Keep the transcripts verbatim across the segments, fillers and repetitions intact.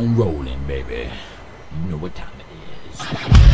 on rolling, baby. You know what time it is.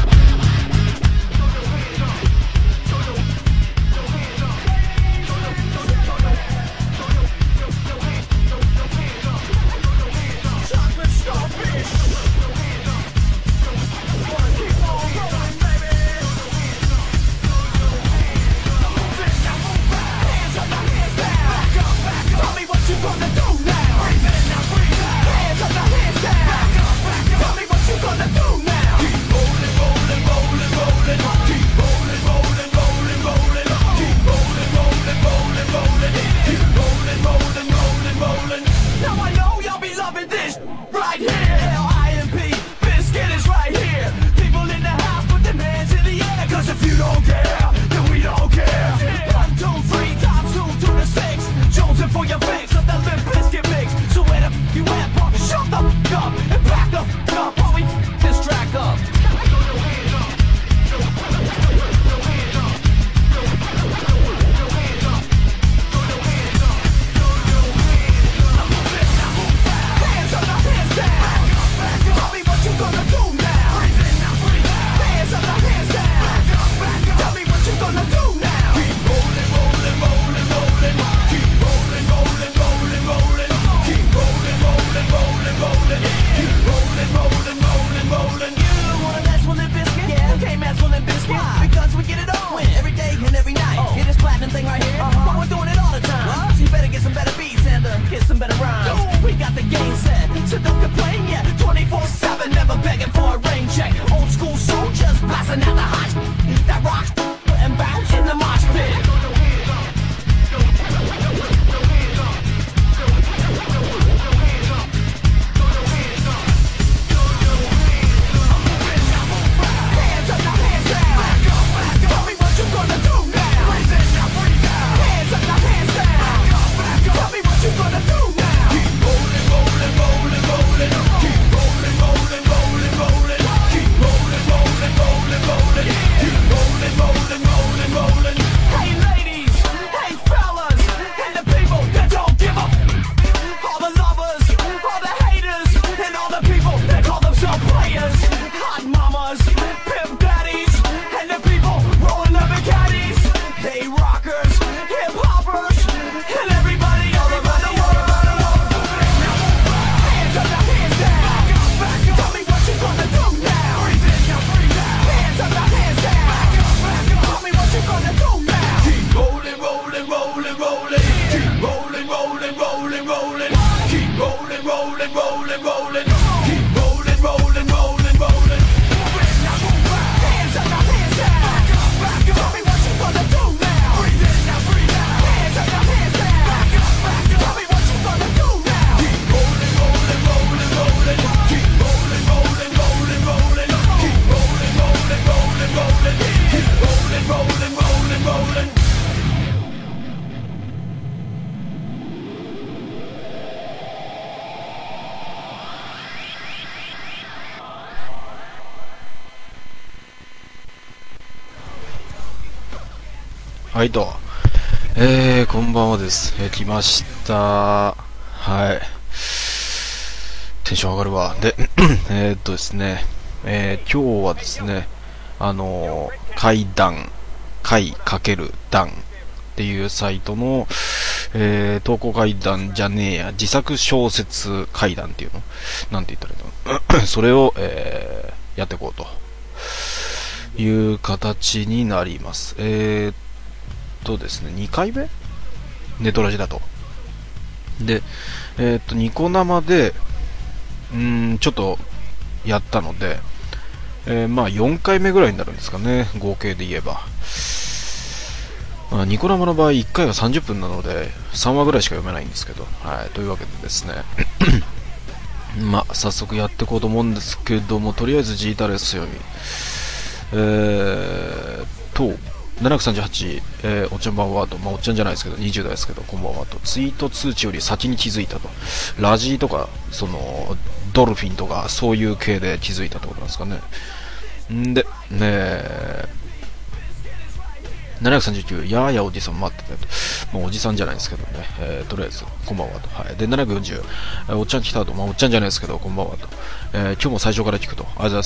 はいと、えー、こんばんはです。えー、来ました。はい。テンション上がるわ。で、えーっとですね、えー、今日はですね、あのー、怪談、怪×談っていうサイトの、えー、投稿怪談じゃねえや、自作小説怪談っていうのなんて言ったらいいのそれを、えー、やっていこうという形になります。えーとですね、にかいめネトラジだと。で、えー、っと、ニコ生で、うーん、ちょっとやったので、えー、まあよんかいめぐらいになるんですかね、合計で言えば。まあ、ニコ生の場合いっかいはさんじゅっぷんなので、さんわぐらいしか読めないんですけど、はい、というわけでですね、まあ、早速やっていこうと思うんですけども、とりあえずジータレス読み。えーと、ななひゃくさんじゅうはち、えー、おっちゃんばんはと、まあ、おっちゃんじゃないですけど、にじゅう代ですけど、こんばんはと、ツイート通知より先に気づいたと。ラジーとか、その、ドルフィンとか、そういう系で気づいたってことなんですかね。んで、ねななひゃくさんじゅうきゅう、やーやおじさん待っててと。もうおじさんじゃないですけどね。えー、とりあえず、こんばんはと。はい。で、ななひゃくよんじゅう、えー、おっちゃん来たと。まあ、おっちゃんじゃないですけど、こんばんはと。えー、今日も最初から聞くと。ありがとうございます。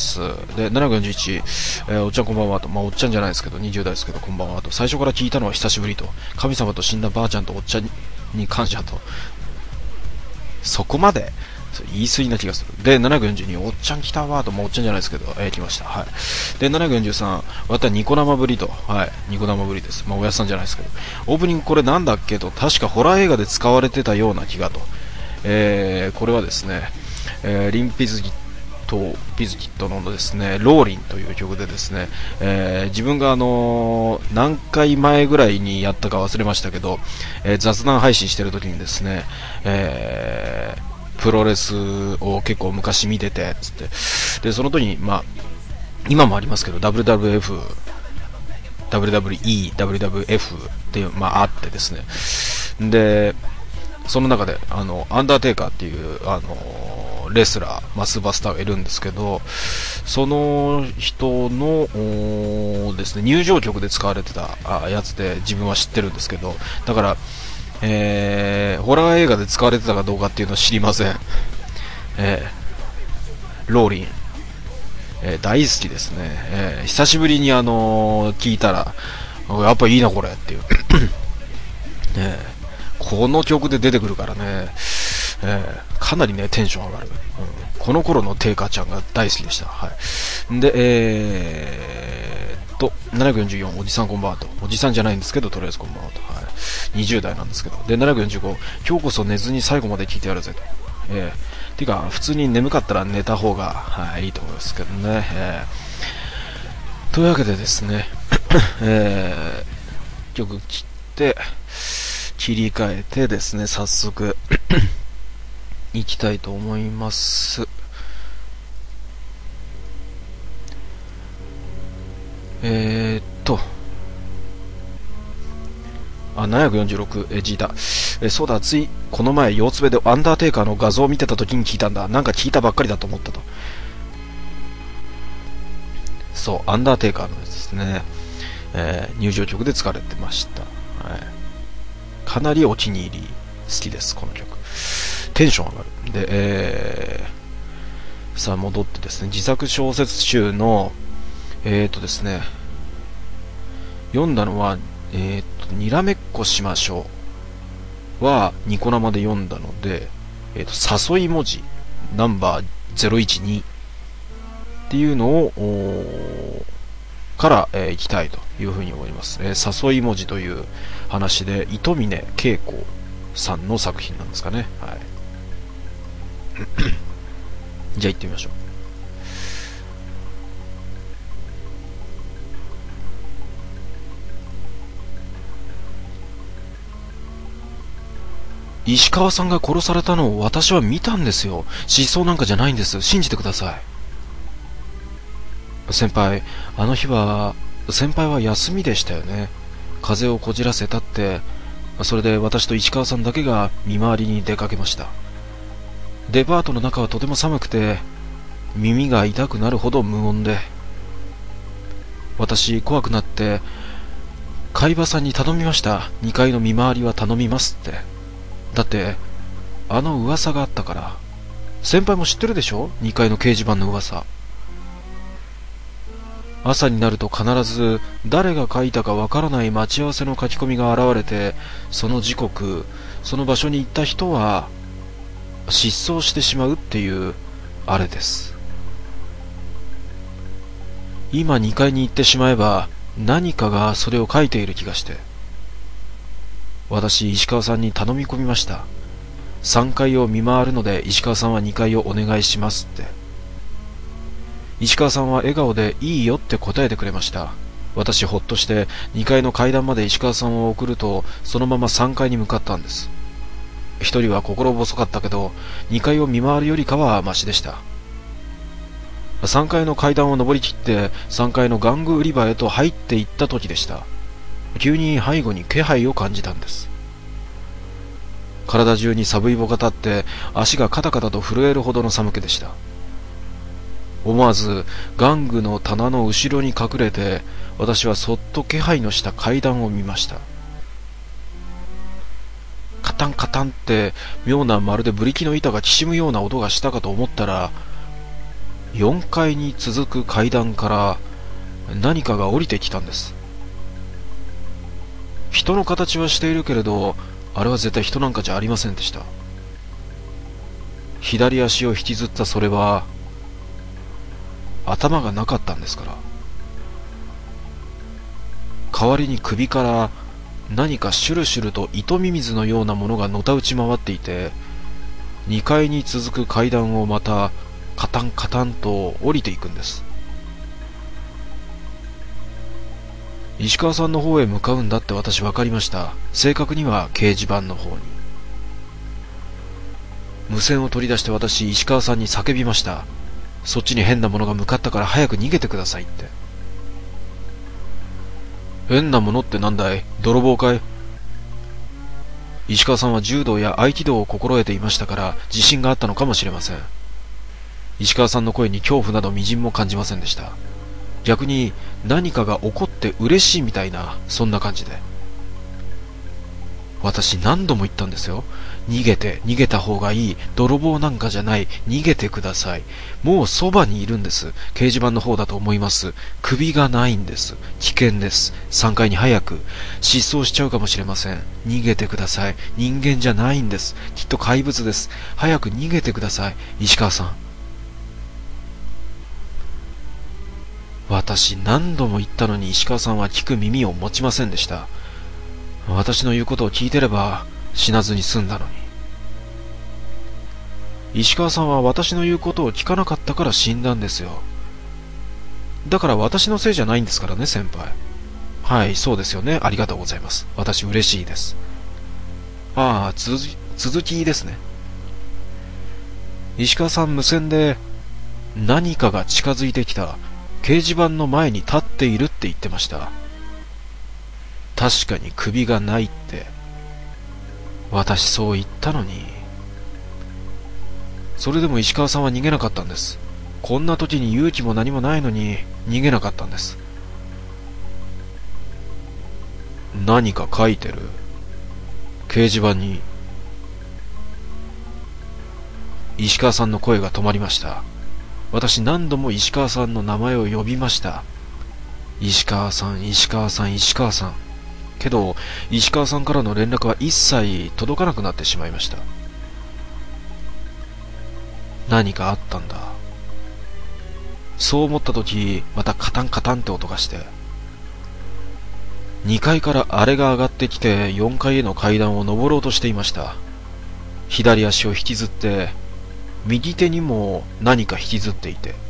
で、ななひゃくよんじゅういち、えー、おっちゃんこんばんはと。まあ、おっちゃんじゃないですけど、にじゅう代ですけど、こんばんはと。最初から聞いたのは久しぶりと。神様と死んだばあちゃんとおっちゃんに感謝と。そこまで言い過ぎな気がする。で、ななひゃくよんじゅうに、おっちゃん来たわーと、もうおっちゃんじゃないですけど、えー、来ました。はい。で、ななひゃくよんじゅうさん、またニコ生ぶりと。はい。ニコ生ぶりです。まあ、おやすさんじゃないですけど。オープニングこれなんだっけと、確かホラー映画で使われてたような気がと。えー、これはですね、えー、リンピズギット、ピズギットのですね、ローリンという曲でですね、えー、自分があのー、何回前ぐらいにやったか忘れましたけど、えー、雑談配信してる時にですね、えー、プロレスを結構昔見ててつってでその時にまあ今もありますけど ダブリューダブリューエフ ダブリューダブリューイー ダブリューダブリューエフ っていうまああってですねでその中であのアンダーテイカーっていうあのレスラーマスバスターがいるんですけどその人のですね入場曲で使われてたやつで自分は知ってるんですけどだからえー、ホラー映画で使われてたかどうかっていうのは知りません。えー、ローリン、えー、大好きですね。えー、久しぶりにあのー、聞いたら、やっぱいいなこれっていう。えー、この曲で出てくるからね、えー、かなりね、テンション上がる。うん、この頃のテイカーちゃんが大好きでした。はい。で、えー、と、ななひゃくよんじゅうよん、おじさんこんばんはと。おじさんじゃないんですけど、とりあえずこんばんはと。はい。にじゅう代なんですけど。で、ななひゃくよんじゅうご、今日こそ寝ずに最後まで聞いてやるぜと。えー、てか、普通に眠かったら寝た方が、はい、いいと思いますけどね。えー、というわけでですね、えー、曲切って、切り替えてですね、早速、行きたいと思います。えーっと、あ、ななひゃくよんじゅうろく、え、G だ。え、そうだ、つい、この前、腰つべでアンダーテイカーの画像を見てた時に聞いたんだ。なんか聞いたばっかりだと思ったと。そう、アンダーテイカーのですね、えー、入場曲で使われてました。はい。かなりお気に入り、好きです、この曲。テンション上がる。で、えー、さあ戻ってですね、自作小説集の、えーとですね、読んだのは、えーと、にらめっこしましょうは、ニコ生で読んだので、えーと、誘い文字、ナンバーゼロいちにっていうのを、から、えー、いきたいというふうに思います。えー、誘い文字という話で、糸峰恵子さんの作品なんですかね。はい。じゃあ行ってみましょう。石川さんが殺されたのを私は見たんですよ。失踪なんかじゃないんです。信じてください。先輩、あの日は、先輩は休みでしたよね。風邪をこじらせたって、それで私と石川さんだけが見回りに出かけました。デパートの中はとても寒くて、耳が痛くなるほど無音で、私怖くなって、海馬さんに頼みました。にかいの見回りは頼みますって。だって、あの噂があったから。先輩も知ってるでしょ ?に 階の掲示板の噂。朝になると必ず誰が書いたかわからない待ち合わせの書き込みが現れて、その時刻、その場所に行った人は失踪してしまうっていうあれです。今にかいに行ってしまえば何かがそれを書いている気がして、私石川さんに頼み込みました。さんかいを見回るので石川さんはにかいをお願いしますって。石川さんは笑顔でいいよって答えてくれました。私ほっとしてにかいの階段まで石川さんを送ると、そのままさんかいに向かったんです。一人は心細かったけど、にかいを見回るよりかはマシでした。さんかいの階段を登りきってさんがいの玩具売り場へと入っていった時でした。急に背後に気配を感じたんです。体中に寒い棒が立って足がカタカタと震えるほどの寒気でした。思わず玩具の棚の後ろに隠れて私はそっと気配のした階段を見ました。カタンカタンって妙なまるでブリキの板がきしむような音がしたかと思ったら、よんかいに続く階段から何かが降りてきたんです。人の形はしているけれど、あれは絶対人なんかじゃありませんでした。左足を引きずったそれは頭がなかったんですから。代わりに首から何かシュルシュルと糸ミミズのようなものがのたうち回っていて、にかいに続く階段をまたカタンカタンと降りていくんです。石川さんの方へ向かうんだって私分かりました。正確には掲示板の方に。無線を取り出して私、石川さんに叫びました。そっちに変なものが向かったから早く逃げてくださいって。変なものってなんだい？泥棒かい？石川さんは柔道や合気道を心得ていましたから自信があったのかもしれません。石川さんの声に恐怖などみじんも感じませんでした。逆に何かが起こって嬉しいみたいな、そんな感じで。私何度も言ったんですよ。逃げて、逃げた方がいい。泥棒なんかじゃない。逃げてください。もうそばにいるんです。掲示板の方だと思います。首がないんです。危険です。さんかいに早く。失踪しちゃうかもしれません。逃げてください。人間じゃないんです。きっと怪物です。早く逃げてください。石川さん。私何度も言ったのに石川さんは聞く耳を持ちませんでした。私の言うことを聞いてれば死なずに済んだのに。石川さんは私の言うことを聞かなかったから死んだんですよ。だから私のせいじゃないんですからね、先輩。はい、そうですよね。ありがとうございます。私嬉しいです。ああ、続き、続きですね。石川さん無線で何かが近づいてきた。掲示板の前に立っているって言ってました。確かに首がないって。私そう言ったのに。それでも石川さんは逃げなかったんです。こんな時に勇気も何もないのに逃げなかったんです。何か書いてる。掲示板に。石川さんの声が止まりました。私何度も石川さんの名前を呼びました。石川さん、石川さん、石川さん。けど、石川さんからの連絡は一切届かなくなってしまいました。何かあったんだ。そう思った時、またカタンカタンって音がして、にかいからあれが上がってきてよんかいへの階段を登ろうとしていました。左足を引きずって、右手にも何か引きずっていて、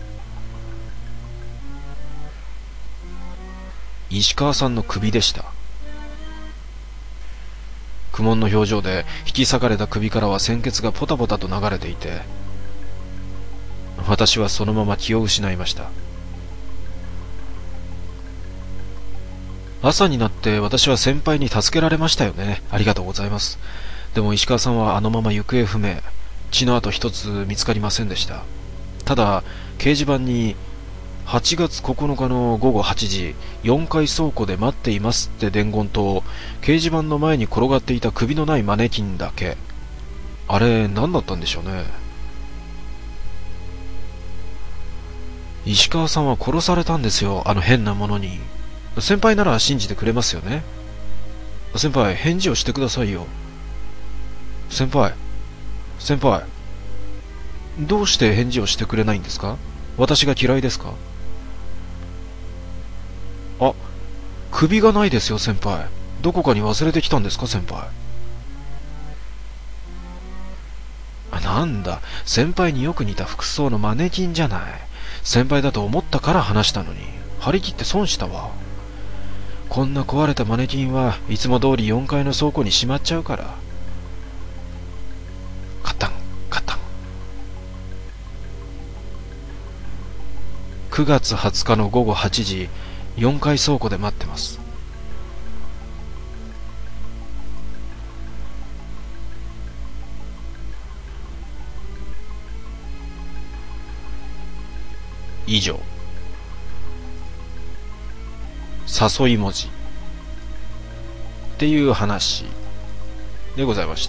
石川さんの首でした。苦悶の表情で引き裂かれた首からは鮮血がポタポタと流れていて、私はそのまま気を失いました。朝になって私は先輩に助けられましたよね。ありがとうございます。でも石川さんはあのまま行方不明。血の跡一つ見つかりませんでした。ただ掲示板にはちがつここのかのごごはちじ、よんかい倉庫で待っていますって伝言と、掲示板の前に転がっていた首のないマネキンだけ。あれ何だったんでしょうね。石川さんは殺されたんですよ、あの変なものに。先輩なら信じてくれますよね。先輩、返事をしてくださいよ。先輩先輩、どうして返事をしてくれないんですか？私が嫌いですか？あ、首がないですよ先輩。どこかに忘れてきたんですか先輩。あ、なんだ、先輩によく似た服装のマネキンじゃない。先輩だと思ったから話したのに、張り切って損したわ。こんな壊れたマネキンはいつも通りよんかいの倉庫にしまっちゃうから。カタンカタン。くがつはつかのごごはちじ、よんかい倉庫で待ってます。以上。 誘い文字っていう話でございました。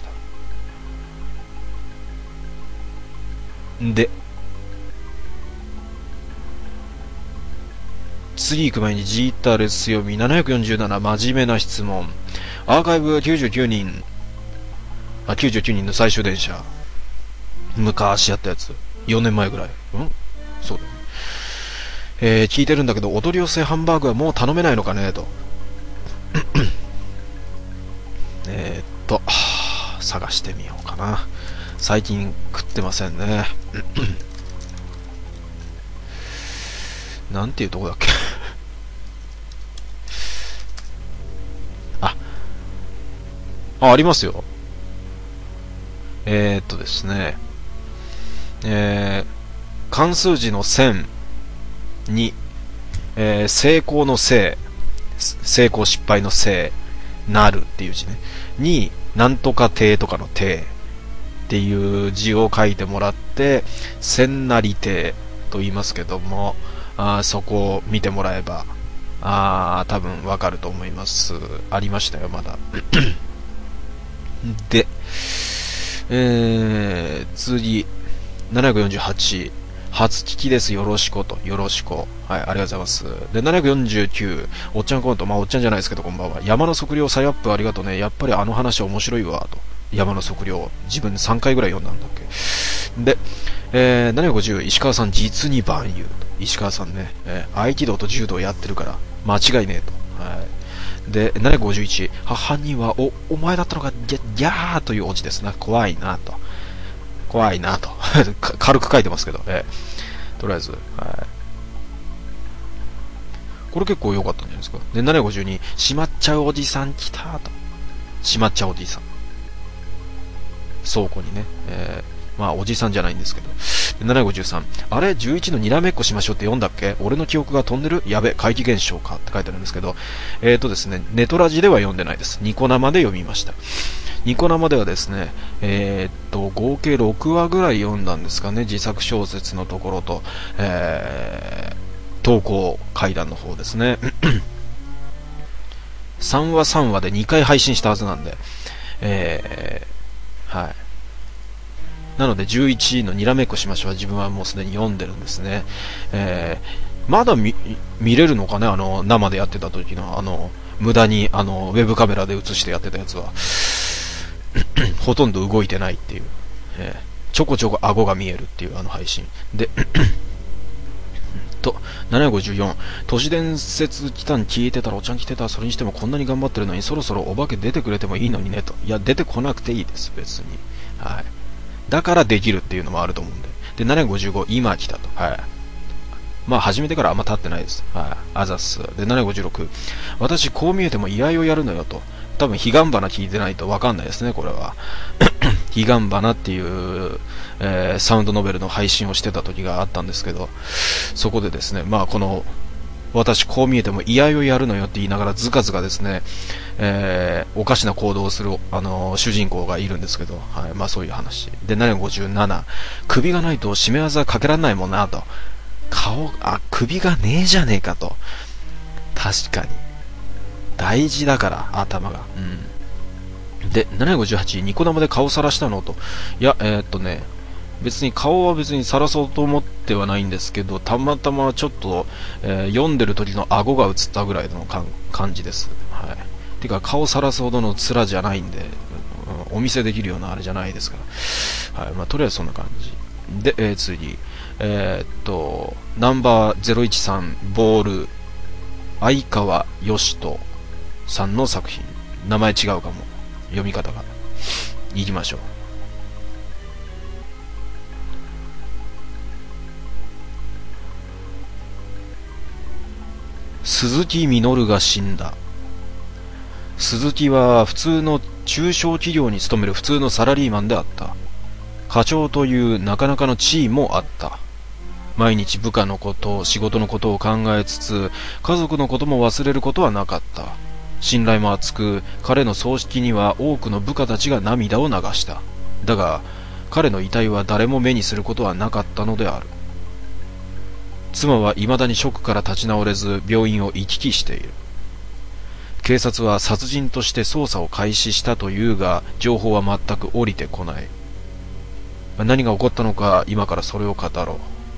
で、次行く前にジータレス読みななひゃくよんじゅうなな真面目な質問。アーカイブきゅうじゅうきゅうにん、あ、きゅうじゅうきゅうにんの最終電車。昔やったやつ。よねんまえぐらい。うんそうだよね。えー、聞いてるんだけど、お取り寄せハンバーグはもう頼めないのかねと。えーっと、探してみようかな。最近食ってませんね。なんていうとこだっけ。あ、あ、ありますよ。えー、っとですね、えー、漢数字の千に、えー、成功の成、成功失敗の成、なるっていう字ね。に、なんとか亭とかの亭っていう字を書いてもらって、千成亭と言いますけども、あそこを見てもらえば、あ多分わかると思います。ありましたよ、まだ。で、えー、次、ななひゃくよんじゅうはち、初聞きです、よろしくと、よろしく。はい、ありがとうございます。で、ななひゃくよんじゅうきゅう、おっちゃんコント、まあ、おっちゃんじゃないですけど、こんばんは。山の測量再アップありがとうね。やっぱりあの話面白いわ、と。山の測量、自分さんかいぐらい読んだんだっけ。で、えー、ななひゃくごじゅう、石川さん、実に万有と。石川さんね、えー、合気道と柔道やってるから、間違いねえと。はい。で、ななひゃくごじゅういち、母には、お、お前だったのか、ギャ、ギャーというオチですね。怖いなと。怖いなと。軽く書いてますけど、えー、とりあえず、はい。これ結構良かったんじゃないですか。で、ななひゃくごじゅうに、しまっちゃうおじさん来たと。しまっちゃうおじさん。倉庫にね、えー、まあ、おじさんじゃないんですけど。で、ななひゃくごじゅうさん、あれ ?じゅういち のにらめっこしましょうって読んだっけ？俺の記憶が飛んでる？やべ、怪奇現象かって書いてあるんですけど、えーとですね、ネトラジでは読んでないです。ニコ生で読みました。ニコ生ではですね、えー、っと、合計ろくわぐらい読んだんですかね、自作小説のところと、えー、投稿階段の方ですね。さんわさんわでにかい配信したはずなんで、えー、はい。なのでじゅういちのにらめっこしましょうは自分はもうすでに読んでるんですね。えー、まだ見、見れるのかね、あの、生でやってた時の、あの、無駄に、あの、ウェブカメラで映してやってたやつは。ほとんど動いてないっていう、えー、ちょこちょこ顎が見えるっていうあの配信でとななひゃくごじゅうよん、都市伝説来たん聞いてたらおちゃん来てた、それにしてもこんなに頑張ってるのにそろそろお化け出てくれてもいいのにねと。いや出てこなくていいです別に、はい、だからできるっていうのもあると思うんで。でななひゃくごじゅうご、今来たと、はい、まあ始めてからあんま経ってないです、はい、あざっす。でななひゃくごじゅうろく、私こう見えても居合をやるのよと。多分、彼岸花聞いてないと分かんないですね、これは。彼岸花っていう、えー、サウンドノベルの配信をしてた時があったんですけど、そこでですね、まあ、この、私こう見えても居合をやるのよって言いながらずかずかですね、えー、おかしな行動をする、あのー、主人公がいるんですけど、はい、まあそういう話。で、ななひゃくごじゅうなな、首がないと締め技かけられないもんなと。顔、あ、首がねえじゃねえかと。確かに。大事だから頭が、うん、でななひゃくごじゅうはち、ニコ生で顔さらしたのと。いやえー、っとね別に顔は別にさらそうと思ってはないんですけど、たまたまちょっと、えー、読んでる時の顎が映ったぐらいの感じです。はい。てか顔さらすほどの面じゃないんで、うん、お見せできるようなあれじゃないですから、はい。まあとりあえずそんな感じで、えー、次えー、っとナンバーゼロいちさんボール相川よしとさんの作品。名前違うかも、読み方が。いきましょう。鈴木みのるが死んだ。鈴木は普通の中小企業に勤める普通のサラリーマンであった。課長というなかなかの地位もあった。毎日部下のこと、仕事のことを考えつつ、家族のことも忘れることはなかった。信頼も厚く、彼の葬式には多くの部下たちが涙を流した。だが、彼の遺体は誰も目にすることはなかったのである。妻は未だにショックから立ち直れず、病院を行き来している。 警察は殺人として捜査を開始したというが、情報は全く降りてこない。何が起こったのか、今からそれを語ろう。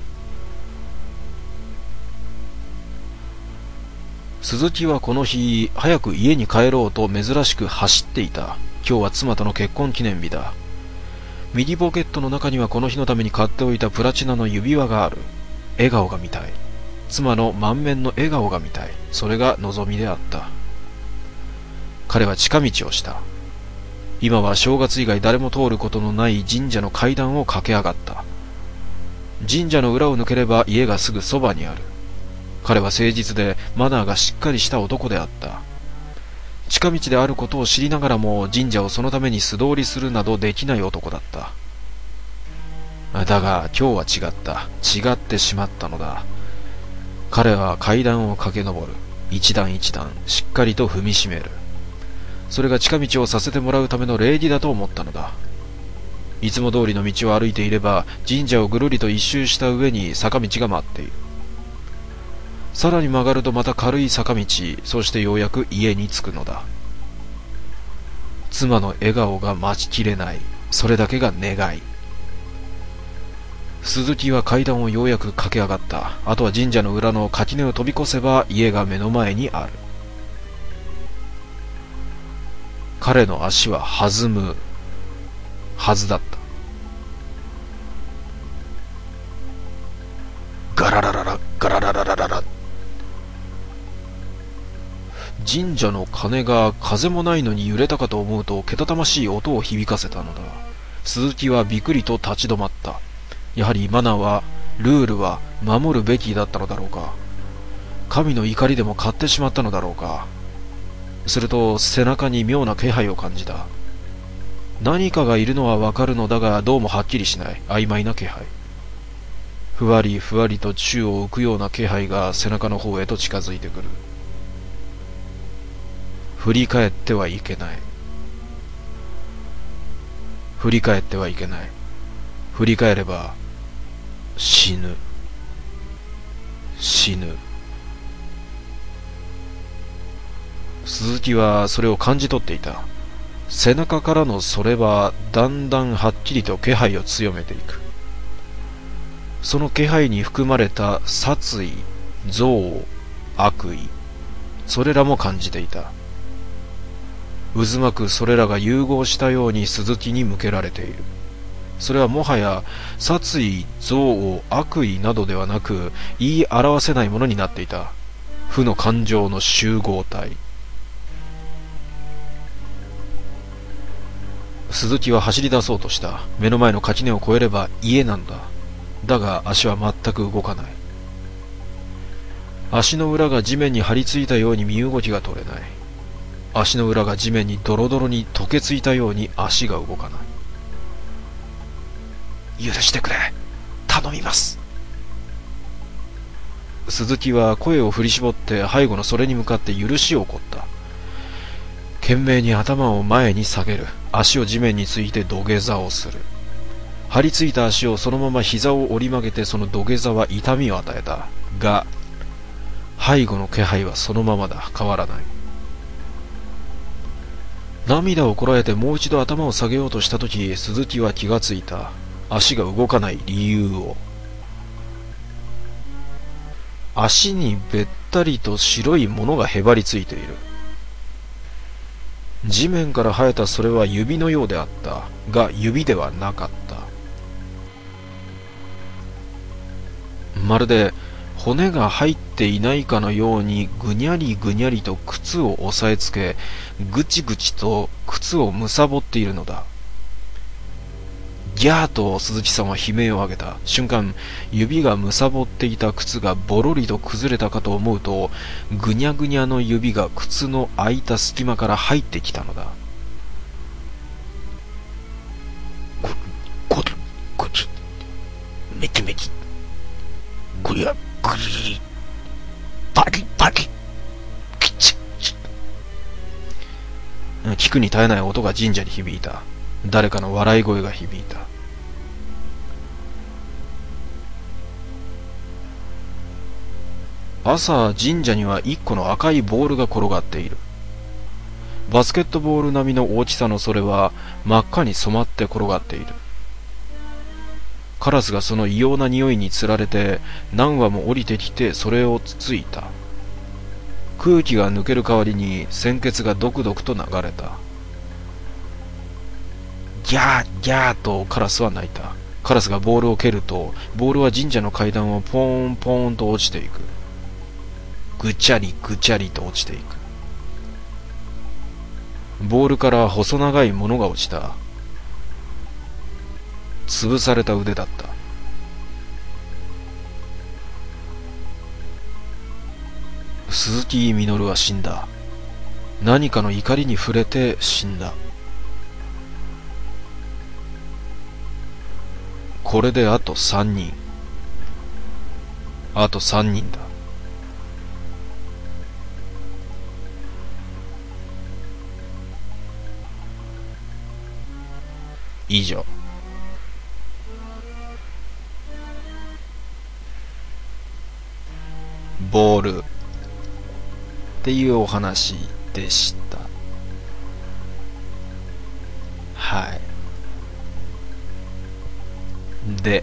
鈴木はこの日、早く家に帰ろうと珍しく走っていた。今日は妻との結婚記念日だ。右ポケットの中にはこの日のために買っておいたプラチナの指輪がある。笑顔が見たい。妻の満面の笑顔が見たい。それが望みであった。彼は近道をした。今は正月以外誰も通ることのない神社の階段を駆け上がった。神社の裏を抜ければ家がすぐそばにある。彼は誠実でマナーがしっかりした男であった。近道であることを知りながらも神社をそのために素通りするなどできない男だった。だが今日は違った。違ってしまったのだ。彼は階段を駆け上る。一段一段しっかりと踏みしめる。それが近道をさせてもらうための礼儀だと思ったのだ。いつも通りの道を歩いていれば神社をぐるりと一周した上に坂道が待っている。さらに曲がるとまた軽い坂道、そしてようやく家に着くのだ。妻の笑顔が待ちきれない。それだけが願い。鈴木は階段をようやく駆け上がった。あとは神社の裏の垣根を飛び越せば家が目の前にある。彼の足は弾むはずだった。ガララララガララララララ。神社の鐘が風もないのに揺れたかと思うとけたたましい音を響かせたのだ。鈴木はびくりと立ち止まった。やはりマナーは、ルールは守るべきだったのだろうか。神の怒りでも買ってしまったのだろうか。すると背中に妙な気配を感じた。何かがいるのはわかるのだが、どうもはっきりしない。曖昧な気配。ふわりふわりと宙を浮くような気配が背中の方へと近づいてくる。振り返ってはいけない。振り返ってはいけない。振り返れば死ぬ。死ぬ。鈴木はそれを感じ取っていた。背中からのそれはだんだんはっきりと気配を強めていく。その気配に含まれた殺意、憎悪、悪意、それらも感じていた。渦巻くそれらが融合したように鈴木に向けられている。それはもはや殺意、憎悪、悪意などではなく、言い表せないものになっていた。負の感情の集合体。鈴木は走り出そうとした。目の前の垣根を越えれば家なのだ。だが足は全く動かない。足の裏が地面に張り付いたように身動きが取れない。足の裏が地面にドロドロに溶けついたように足が動かない。許してくれ。頼みます。鈴木は声を振り絞って背後のそれに向かって許しを請った。懸命に頭を前に下げる。足を地面について土下座をする。張り付いた足をそのまま膝を折り曲げて、その土下座は痛みを与えた。が、背後の気配はそのままだ。変わらない。涙をこらえてもう一度頭を下げようとしたとき、鈴木は気がついた。足が動かない理由を。足にべったりと白いものがへばりついている。地面から生えたそれは指のようであった。が、指ではなかった。まるで骨が入っていないかのようにぐにゃりぐにゃりと靴を押さえつけ、ぐちぐちと靴をむさぼっているのだ。ギャーと鈴木さんは悲鳴を上げた。瞬間、指がむさぼっていた靴がボロリと崩れたかと思うと、ぐにゃぐにゃの指が靴の開いた隙間から入ってきたのだ。 こ、こ、こち、めちめち、ぐりゃ、ぐり、パリパリ、きちち。 聞くに絶えない音が神社に響いた。誰かの笑い声が響いた。朝、神社には一個の赤いボールが転がっている。 バスケットボール並みの大きさのそれは真っ赤に染まって転がっている。カラスがその異様な匂いにつられて何羽も降りてきてそれをつついた。空気が抜ける代わりに鮮血がドクドクと流れた。ギャーギャーとカラスは鳴いた。カラスがボールを蹴ると、ボールは神社の階段をポーンポーンと落ちていく。ぐちゃりぐちゃりと落ちていく。ボールから細長いものが落ちた。潰された腕だった。鈴木みのるは死んだ。何かの怒りに触れて死んだ。これであと三人。あと三人だ。以上。ボールっていうお話でした。はい。で、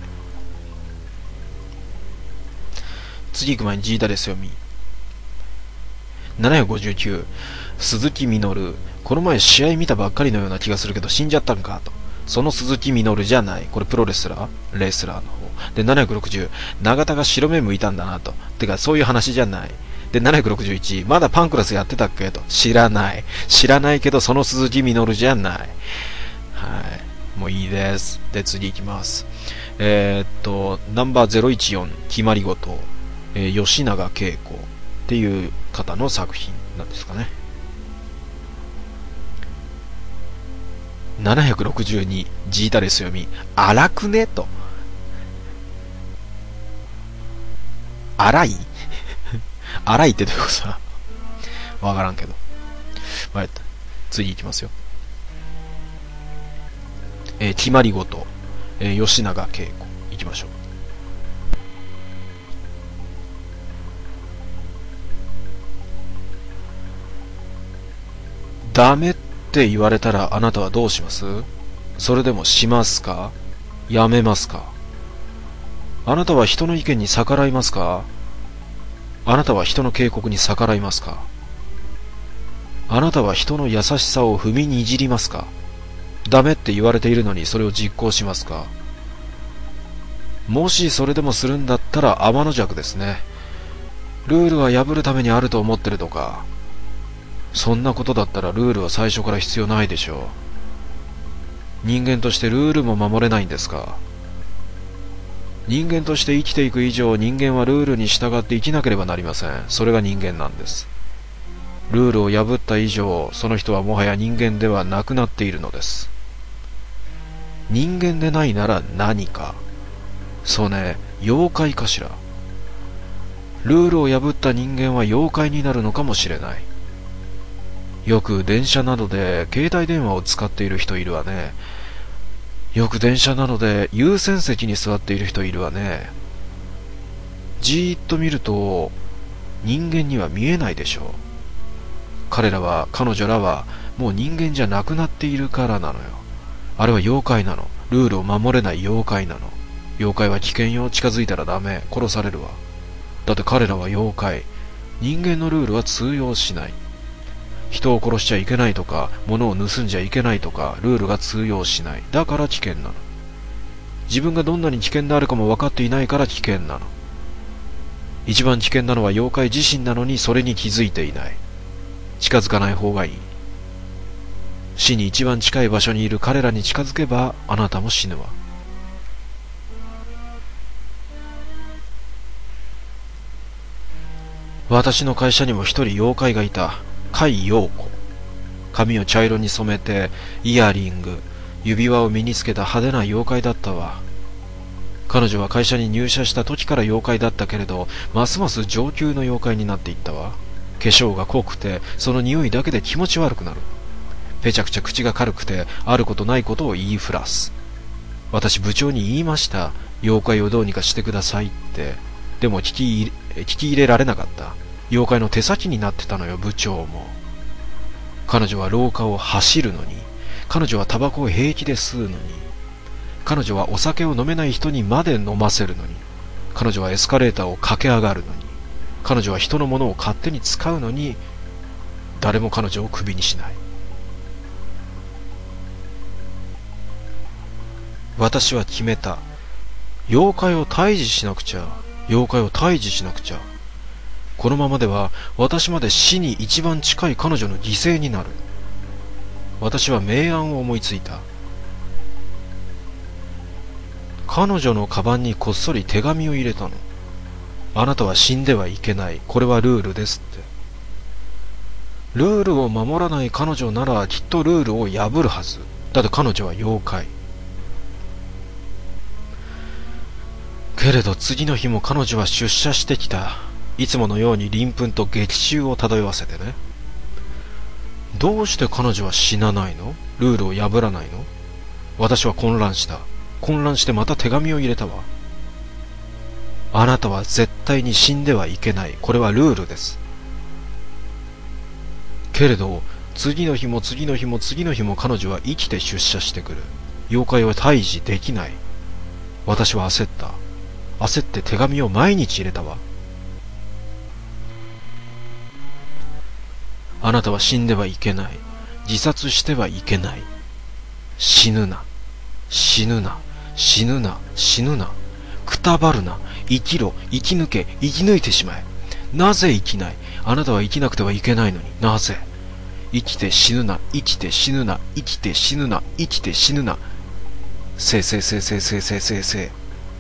次行く前にジータですよみ。ななひゃくごじゅうきゅう、鈴木みのる。この前試合見たばっかりのような気がするけど死んじゃったんかと。その鈴木みのるじゃない。これプロレスラーレスラーの方。で、ななひゃくろくじゅう、永田が白目向いたんだなと。てか、そういう話じゃない。で、ななひゃくろくじゅういち、まだパンクラスやってたっけと。知らない。知らないけど、その鈴木みのるじゃない。はい。もういいです。で、次行きます。えー、っと、ナンバーゼロいちよん、決まりごと、えー、吉永恵子っていう方の作品なんですかね。ななひゃくろくじゅうに、ジータレス読み、荒くねと。荒い荒いってどういうことだわからんけど。まあ、次行きますよ。えー、決まりごと、えー、吉永恵子。行きましょう。ダメって言われたらあなたはどうします？それでもしますか？やめますか？あなたは人の意見に逆らいますか？あなたは人の警告に逆らいますか？あなたは人の優しさを踏みにじりますか？ダメって言われているのにそれを実行しますか？もしそれでもするんだったら天の弱ですね。ルールは破るためにあると思ってるとか。そんなことだったらルールは最初から必要ないでしょう。人間としてルールも守れないんですか？人間として生きていく以上、人間はルールに従って生きなければなりません。それが人間なんです。ルールを破った以上、その人はもはや人間ではなくなっているのです。人間でないなら何か。そうね、妖怪かしら。ルールを破った人間は妖怪になるのかもしれない。よく電車などで携帯電話を使っている人いるわね。よく電車などで優先席に座っている人いるわね。じーっと見ると人間には見えないでしょう。彼らは、彼女らはもう人間じゃなくなっているからなのよ。あれは妖怪なの。ルールを守れない妖怪なの。妖怪は危険よ。近づいたらダメ。殺されるわ。だって彼らは妖怪。人間のルールは通用しない。人を殺しちゃいけないとか、物を盗んじゃいけないとか、ルールが通用しない。だから危険なの。自分がどんなに危険であるかも分かっていないから危険なの。一番危険なのは妖怪自身なのにそれに気づいていない。近づかない方がいい。死に一番近い場所にいる彼らに近づけばあなたも死ぬわ。私の会社にも一人妖怪がいた。甲斐陽子。髪を茶色に染めてイヤリング、指輪を身につけた派手な妖怪だったわ。彼女は会社に入社した時から妖怪だったけれど、ますます上級の妖怪になっていったわ。化粧が濃くて、その匂いだけで気持ち悪くなる。ぺちゃくちゃ口が軽くて、あることないことを言いふらす。私部長に言いました。妖怪をどうにかしてくださいって。でも聞き入れ、聞き入れられなかった。妖怪の手先になってたのよ、部長も。 彼女は廊下を走るのに、彼女はタバコを平気で吸うのに、彼女はお酒を飲めない人にまで飲ませるのに、彼女はエスカレーターを駆け上がるのに、彼女は人のものを勝手に使うのに、誰も彼女をクビにしない。私は決めた。妖怪を退治しなくちゃ。妖怪を退治しなくちゃ。このままでは私まで死に一番近い彼女の犠牲になる。私は明暗を思いついた。彼女のカバンにこっそり手紙を入れたの。あなたは死んではいけない。これはルールですって。ルールを守らない彼女ならきっとルールを破るはず。だって彼女は妖怪。けれど次の日も彼女は出社してきた。いつものように鱗粉と激臭を漂わせてね。どうして彼女は死なないの？ルールを破らないの？私は混乱した。混乱してまた手紙を入れたわ。あなたは絶対に死んではいけない。これはルールです。けれど次の日も次の日も次の日も彼女は生きて出社してくる。妖怪を退治できない。私は焦った。焦って手紙を毎日入れたわ。あなたは死んではいけない。自殺してはいけない。死ぬな。死ぬな。死ぬな。死ぬな。くたばるな。生きろ。生き抜け。生き抜いてしまえ。なぜ生きない？あなたは生きなくてはいけないのに。なぜ？生きて死ぬな。生きて死ぬな。生きて死ぬな。生きて死ぬな。せいせいせいせいせいせいせいせい。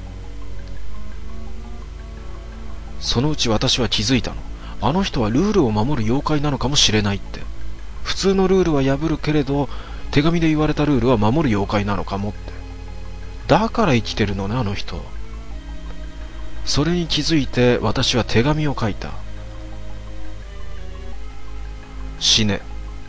そのうち私は気づいたの。あの人はルールを守る妖怪なのかもしれないって。普通のルールは破るけれど、手紙で言われたルールは守る妖怪なのかもって。だから生きてるのね、あの人。それに気づいて私は手紙を書いた。死ね。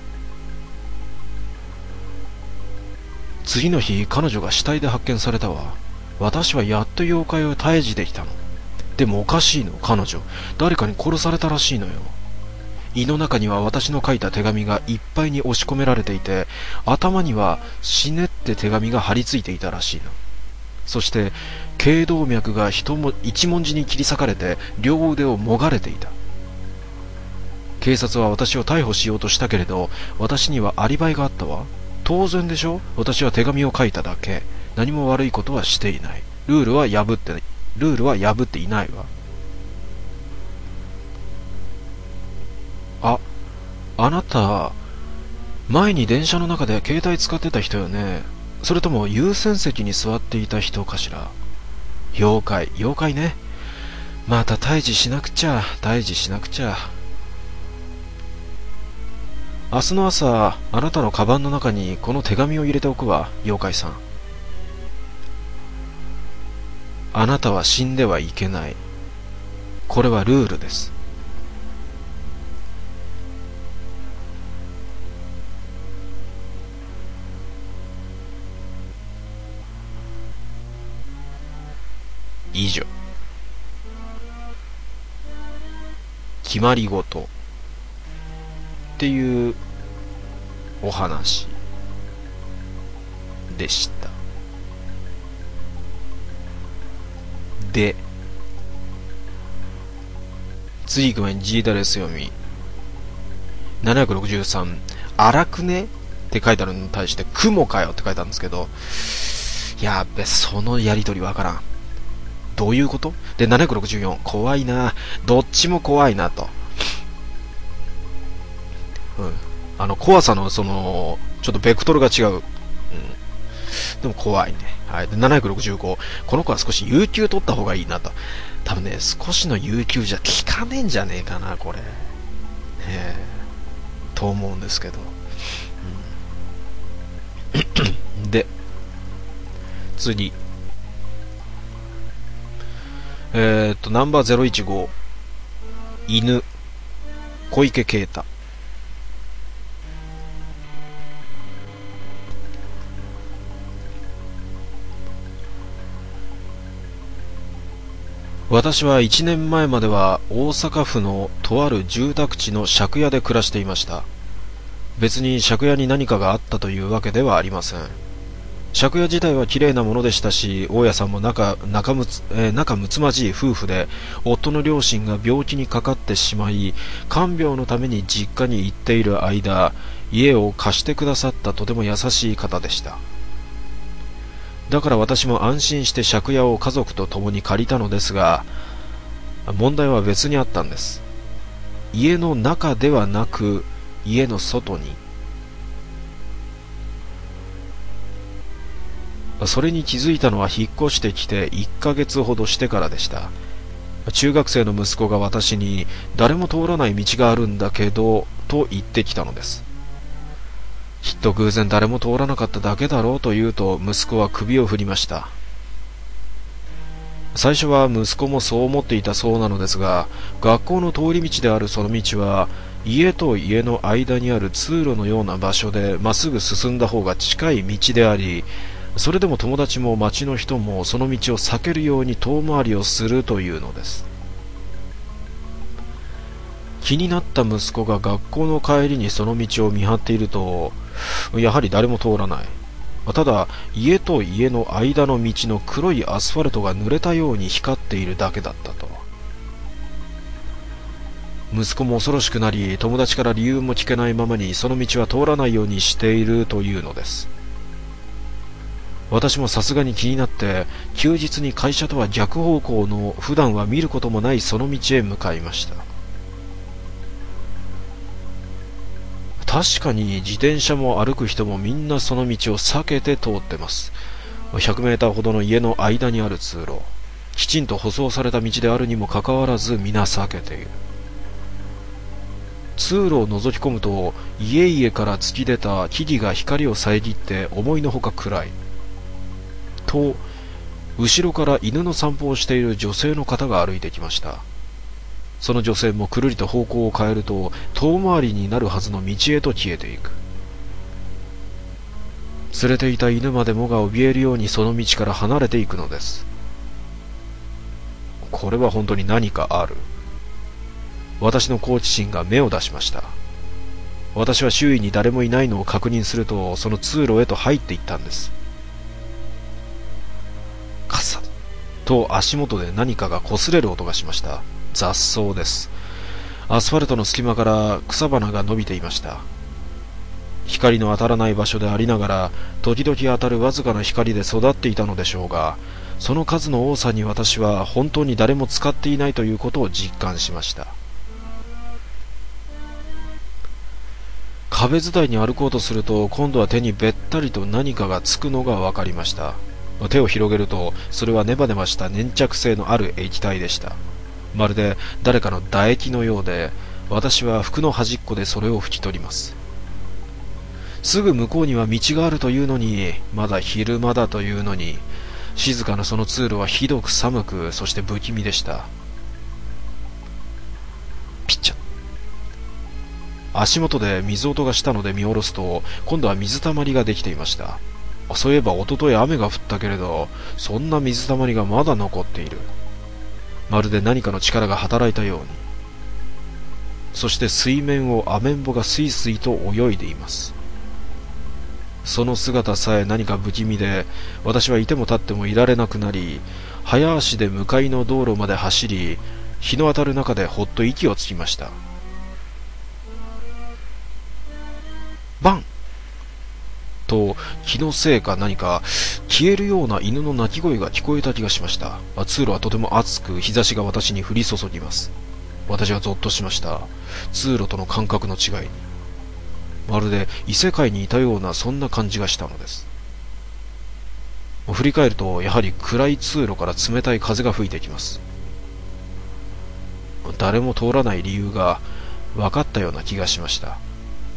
次の日、彼女が死体で発見されたわ。私はやっと妖怪を退治できたの。でもおかしいの、彼女。誰かに殺されたらしいのよ。胃の中には私の書いた手紙がいっぱいに押し込められていて、頭には死ねって手紙が貼り付いていたらしいの。そして、頸動脈が一も一文字に切り裂かれて、両腕をもがれていた。警察は私を逮捕しようとしたけれど、私にはアリバイがあったわ。当然でしょ？私は手紙を書いただけ。何も悪いことはしていない。ルールは破ってない。ルールは破っていないわ。あ、あなた、前に電車の中で携帯使ってた人よね。それとも優先席に座っていた人かしら。妖怪、妖怪ね。また退治しなくちゃ、退治しなくちゃ。明日の朝、あなたのカバンの中にこの手紙を入れておくわ、妖怪さん。あなたは死んではいけない。これはルールです。以上。決まりごとっていうお話でした。で、次ごめん G ダレス読みななひゃくろくじゅうさん、荒くねって書いてあるのに対して雲かよって書いてあるんですけど、やっべ、そのやりとりわからん。どういうことで、ななひゃくろくじゅうよん、怖いな。どっちも怖いなと。うん。あの、怖さの、その、ちょっとベクトルが違う。うん。でも怖いね。はい。で、ななひゃくろくじゅうご、この子は少し有給取った方がいいなと。多分ね、少しの有給じゃ効かねえんじゃねえかな、これ。ねえ。と思うんですけど。うん、で、次。えー、っと、ナンバーゼロいちご、犬、小池啓太。私はいちねんまえまでは大阪府のとある住宅地の借家で暮らしていました。 別に借家に何かがあったというわけではありません。借家自体は綺麗なものでしたし、大家さんも仲、仲むつ、えー、仲睦まじい夫婦で、夫の両親が病気にかかってしまい、看病のために実家に行っている間、家を貸してくださったとても優しい方でした。だから私も安心して借家を家族と共に借りたのですが、問題は別にあったんです。家の中ではなく、家の外に。それに気づいたのは引っ越してきていっかげつほどしてからでした。中学生の息子が私に、誰も通らない道があるんだけど、と言ってきたのです。きっと偶然誰も通らなかっただけだろうと言うと、息子は首を振りました。最初は息子もそう思っていたそうなのですが、学校の通り道であるその道は、家と家の間にある通路のような場所でまっすぐ進んだ方が近い道であり、それでも友達も町の人もその道を避けるように遠回りをするというのです。気になった息子が学校の帰りにその道を見張っていると、やはり誰も通らない。ただ、家と家の間の道の黒いアスファルトが濡れたように光っているだけだったと。息子も恐ろしくなり、友達から理由も聞けないままにその道は通らないようにしているというのです。私もさすがに気になって、休日に会社とは逆方向の普段は見ることもないその道へ向かいました。確かに自転車も歩く人もみんなその道を避けて通ってます。ひゃくメーターほどの家の間にある通路、きちんと舗装された道であるにもかかわらず皆避けている。通路を覗き込むと、家々から突き出た木々が光を遮って思いのほか暗い。と、後ろから犬の散歩をしている女性の方が歩いてきました。その女性もくるりと方向を変えると、遠回りになるはずの道へと消えていく。連れていた犬までもが怯えるようにその道から離れていくのです。これは本当に何かある。私の好奇心が目を出しました。私は周囲に誰もいないのを確認すると、その通路へと入っていったんです。カサッと足元で何かが擦れる音がしました。雑草です。アスファルトの隙間から草花が伸びていました。光の当たらない場所でありながら、時々当たるわずかな光で育っていたのでしょうが、その数の多さに私は本当に誰も使っていないということを実感しました。壁伝いに歩こうとすると、今度は手にべったりと何かがつくのが分かりました。手を広げると、それはネバネバした粘着性のある液体でした。まるで誰かの唾液のようで、私は服の端っこでそれを拭き取ります。すぐ向こうには道があるというのに、まだ昼間だというのに、静かなその通路はひどく寒く、そして不気味でした。ピッチャ。足元で水音がしたので見下ろすと、今度は水たまりができていました。そういえば一昨日雨が降ったけれど、そんな水たまりがまだ残っている。まるで何かの力が働いたように。そして水面をアメンボがスイスイと泳いでいます。その姿さえ何か不気味で、私はいても立ってもいられなくなり、早足で向かいの道路まで走り、日の当たる中でほっと息をつきました。バンと、気のせいか何か消えるような犬の鳴き声が聞こえた気がしました。通路はとても熱く、日差しが私に降り注ぎます。私はゾッとしました。通路との感覚の違いに、まるで異世界にいたような、そんな感じがしたのです。振り返ると、やはり暗い通路から冷たい風が吹いてきます。誰も通らない理由が分かったような気がしました。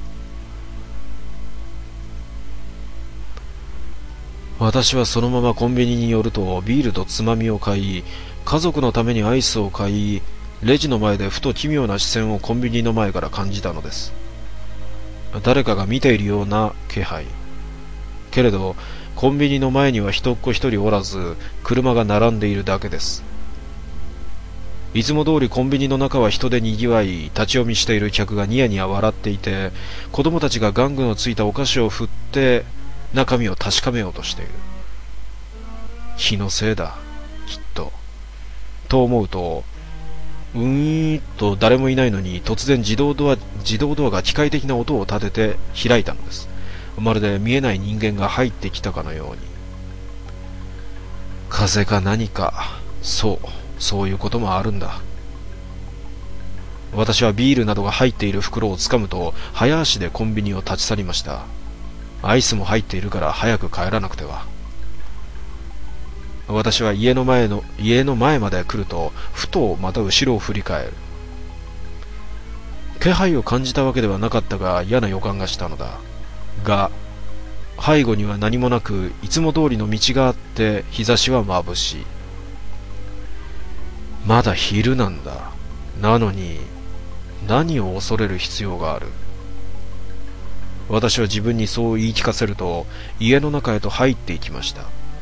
私はそのままコンビニに寄ると、ビールとつまみを買い、家族のためにアイスを買い、レジの前でふと奇妙な視線をコンビニの前から感じたのです。誰かが見ているような気配。けれど、コンビニの前には人っ子一人おらず、車が並んでいるだけです。 いつも通りコンビニの中は人でにぎわい、立ち読みしている客がニヤニヤ笑っていて、子供たちが玩具のついたお菓子を振って中身を確かめようとしている。気のせいだ、きっと。と思うと、うーんと誰もいないのに突然自動ドア、自動ドアが機械的な音を立てて開いたのです。まるで見えない人間が入ってきたかのように。風か何か、そう、そういうこともあるんだ。私はビールなどが入っている袋をつかむと、早足でコンビニを立ち去りました。アイスも入っているから早く帰らなくては。私は家の前の、家の前まで来ると、ふとまた後ろを振り返る。気配を感じたわけではなかったが、嫌な予感がしたのだ。が、背後には何もなく、いつも通りの道があって、日差しは眩しい。まだ昼なんだ。なのに、何を恐れる必要がある。私は自分にそう言い聞かせると、家の中へと入っていきました。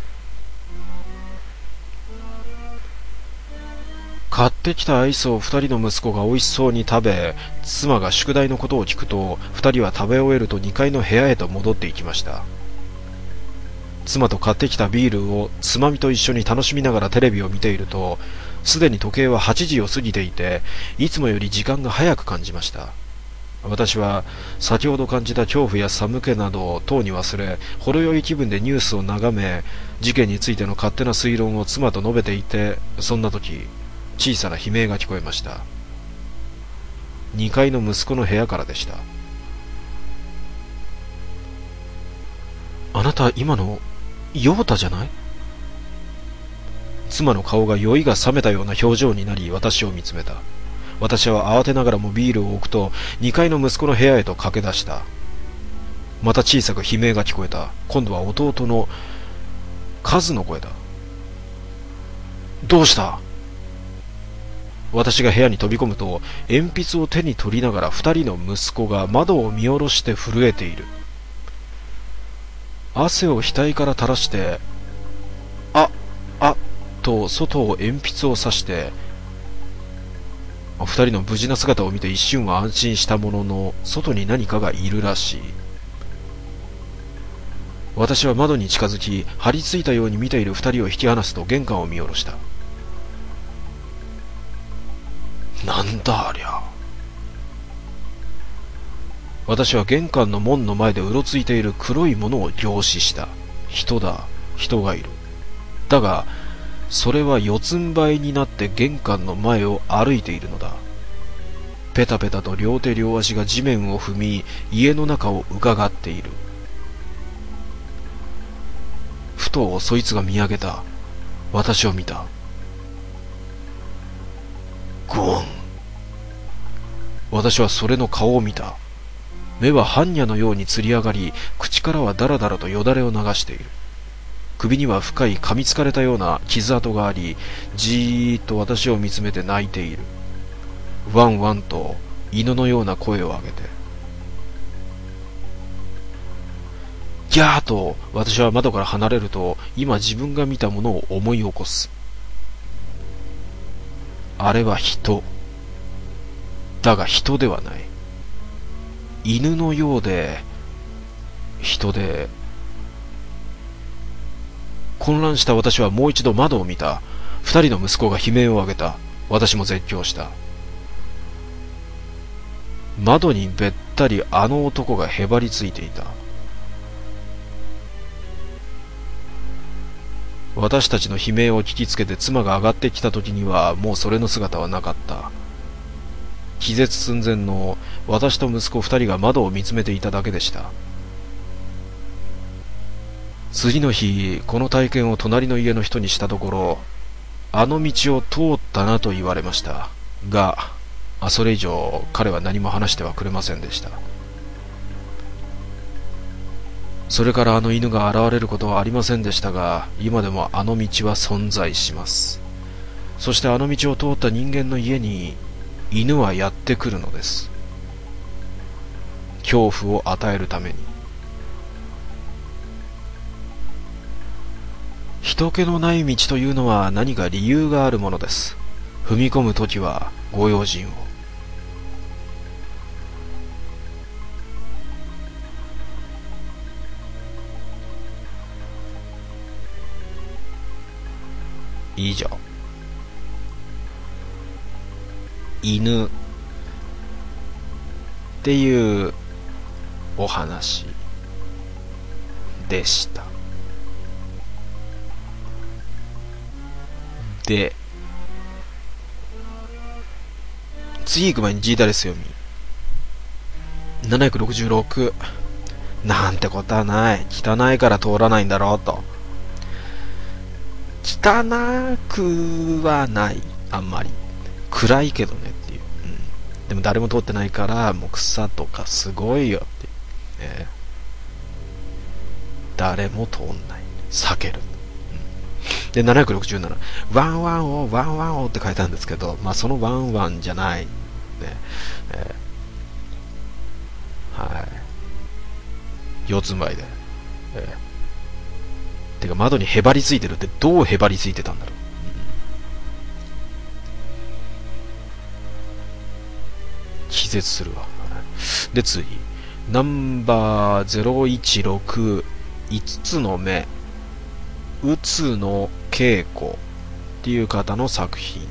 買ってきたアイスを二人の息子が美味しそうに食べ、妻が宿題のことを聞くと、二人は食べ終えるとにかいの部屋へと戻っていきました。妻と買ってきたビールをつまみと一緒に楽しみながらテレビを見ていると、すでに時計ははちじを過ぎていて、いつもより時間が早く感じました。私は先ほど感じた恐怖や寒気などをとうに忘れ、ほろ酔い気分でニュースを眺め、事件についての勝手な推論を妻と述べていて、そんな時、小さな悲鳴が聞こえました。にかいの息子の部屋からでした。あなた今の陽太じゃない？妻の顔が酔いが冷めたような表情になり、私を見つめた。私は慌てながらもビールを置くと、にかいの息子の部屋へと駆け出した。また小さく悲鳴が聞こえた。今度は弟のカズの声だ。どうした？私が部屋に飛び込むと、鉛筆を手に取りながら二人の息子が窓を見下ろして震えている。汗を額から垂らして、あ、あ、と外を鉛筆を刺して、二人の無事な姿を見て一瞬は安心したものの、外に何かがいるらしい。私は窓に近づき、張り付いたように見ている二人を引き離すと玄関を見下ろした。なんだありゃ。私は玄関の門の前でうろついている黒いものを凝視した。人だ、人がいる。だが、それは四つん這いになって玄関の前を歩いているのだ。ペタペタと両手両足が地面を踏み、家の中を伺っている。ふとそいつが見上げた。私を見た。ゴン。私はそれの顔を見た。目は般若のようにつり上がり、口からはだらだらとよだれを流している。首には深い噛みつかれたような傷跡があり、じーっと私を見つめて泣いている。ワンワンと犬のような声を上げて。ギャーと私は窓から離れると、今自分が見たものを思い起こす。あれは人。だが人ではない。犬のようで、人で、混乱した私はもう一度窓を見た。二人の息子が悲鳴を上げた。私も絶叫した。窓にべったりあの男がへばりついていた。私たちの悲鳴を聞きつけて妻が上がってきた時にはもうそれの姿はなかった。気絶寸前の私と息子二人が窓を見つめていただけでした。次の日、この体験を隣の家の人にしたところ、あの道を通ったなと言われました。が、あそれ以上彼は何も話してはくれませんでした。それからあの犬が現れることはありませんでしたが、今でもあの道は存在します。そしてあの道を通った人間の家に犬はやってくるのです。恐怖を与えるために。人気のない道というのは何か理由があるものです。 踏み込むときはご用心を。以上。犬っていうお話でした。で、次行く前にジータレス読み。ななひゃくろくじゅうろく。なんてことはない。汚いから通らないんだろうと。汚くはない。あんまり。暗いけどねっていう。うん、でも誰も通ってないから、もう草とかすごいよっていう。ね、誰も通んない。避ける。で、ななひゃくろくじゅうなな、ワンワンオー、ワンワンオーって書いたんですけど、まあそのワンワンじゃない。ね。えー、はい。四つん這いで。えー、てか窓にへばりついてるってどうへばりついてたんだろう。うん、気絶するわ。で、次。ナンバーゼロいちろく、いつつの目。うつの稽古っていう方の作品。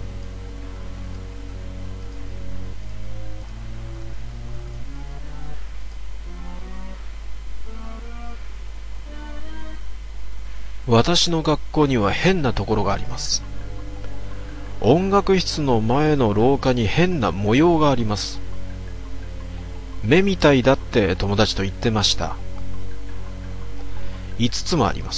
私の学校には変なところがあります。音楽室の前の廊下に変な模様があります。目みたいだって友達と言ってました。いつつもあります。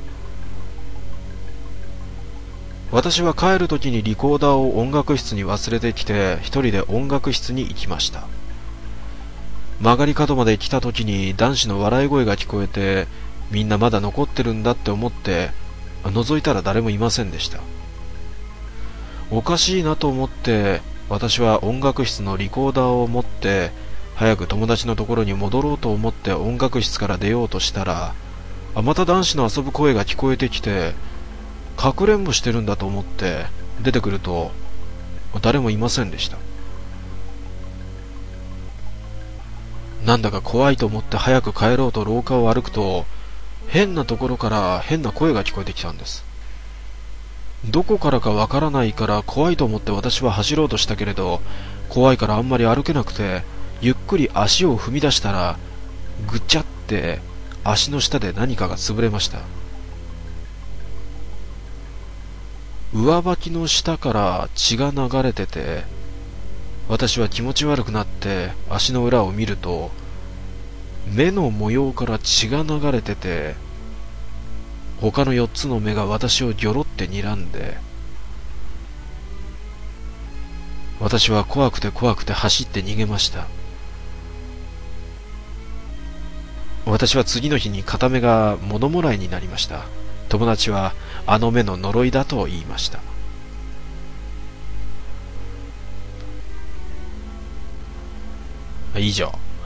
私は帰るときにリコーダーを音楽室に忘れてきて、一人で音楽室に行きました。曲がり角まで来たときに男子の笑い声が聞こえて、みんなまだ残ってるんだって思って、覗いたら誰もいませんでした。おかしいなと思って、私は音楽室のリコーダーを持って、早く友達のところに戻ろうと思って音楽室から出ようとしたら、あ、また男子の遊ぶ声が聞こえてきて、かくれんぼしてるんだと思って出てくると誰もいませんでした。なんだか怖いと思って早く帰ろうと廊下を歩くと、変なところから変な声が聞こえてきたんです。どこからかわからないから怖いと思って私は走ろうとしたけれど、怖いからあんまり歩けなくて、ゆっくり足を踏み出したらぐちゃって足の下で何かが潰れました。上履きの下から血が流れてて、私は気持ち悪くなって足の裏を見ると、目の模様から血が流れてて、他のよっつの目が私をギョロって睨んで、私は怖くて怖くて走って逃げました。私は次の日に片目が物もらいになりました。友達はあの目の呪いだと言いました。以上、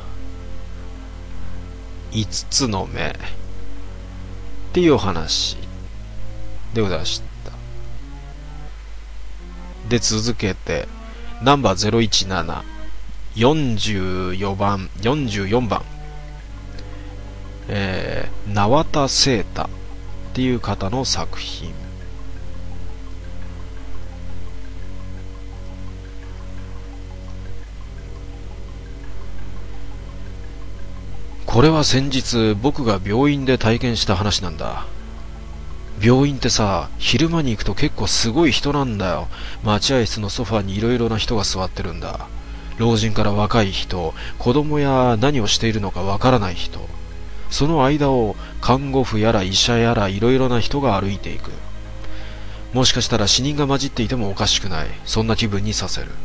いつつの目っていうお話でございました。で、続けてナンバーゼロいちなな、よんじゅうよんばん、よんじゅうよんばん、えー、縄田聖太っていう方の作品。これは先日僕が病院で体験した話なんだ。病院ってさ、昼間に行くと結構すごい人なんだよ。待合室のソファにいろいろな人が座ってるんだ。老人から若い人、子供や何をしているのかわからない人。その間を看護婦やら医者やらいろいろな人が歩いていく。もしかしたら死人が混じっていてもおかしくない。そんな気分にさせる。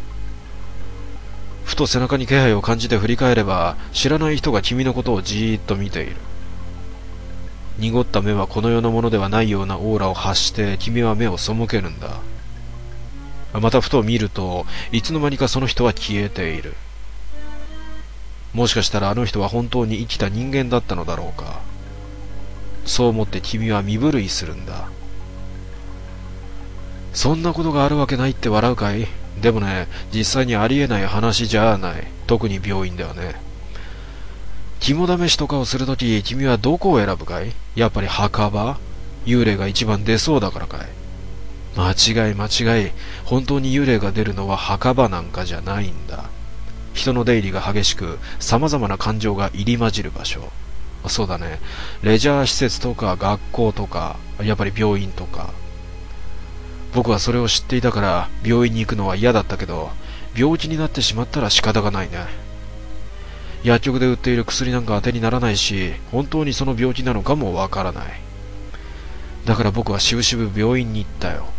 ふと背中に気配を感じて振り返れば、知らない人が君のことをじーっと見ている。濁った目はこの世のものではないようなオーラを発して君は目を背けるんだ。またふと見ると、いつの間にかその人は消えている。もしかしたらあの人は本当に生きた人間だったのだろうか。そう思って君は身震いするんだ。 そんなことがあるわけないって笑うかい？でもね、実際にありえない話じゃない。特に病院ではね。肝試しとかをするとき、君はどこを選ぶかい？やっぱり墓場？幽霊が一番出そうだからかい？間違い間違い。本当に幽霊が出るのは墓場なんかじゃないんだ。人の出入りが激しく、様々な感情が入り混じる場所。そうだね。レジャー施設とか学校とか、やっぱり病院とか。僕はそれを知っていたから病院に行くのは嫌だったけど、病気になってしまったら仕方がないね。薬局で売っている薬なんか当てにならないし、本当にその病気なのかもわからない。だから僕はしぶしぶ病院に行ったよ。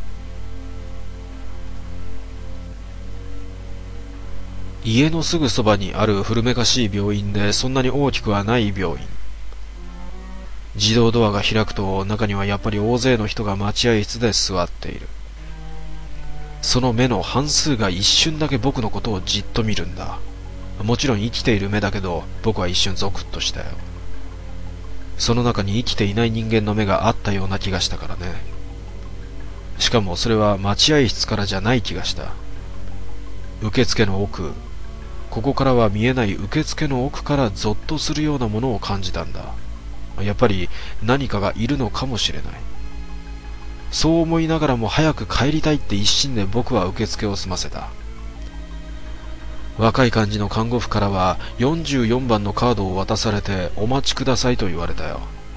家のすぐそばにある古めかしい病院で、そんなに大きくはない病院。自動ドアが開くと、中にはやっぱり大勢の人が待合室で座っている。その目の半数が一瞬だけ僕のことをじっと見るんだ。もちろん生きている目だけど、僕は一瞬ゾクッとしたよ。その中に生きていない人間の目があったような気がしたからね。しかもそれは待合室からじゃない気がした。受付の奥、ここからは見えない受付の奥からゾッとするようなものを感じたんだ。やっぱり何かがいるのかもしれない。そう思いながらも早く帰りたいって一心で僕は受付を済ませた。若い感じの看護婦からはよんじゅうよんばんのカードを渡されて、お待ちくださいと言われたよ。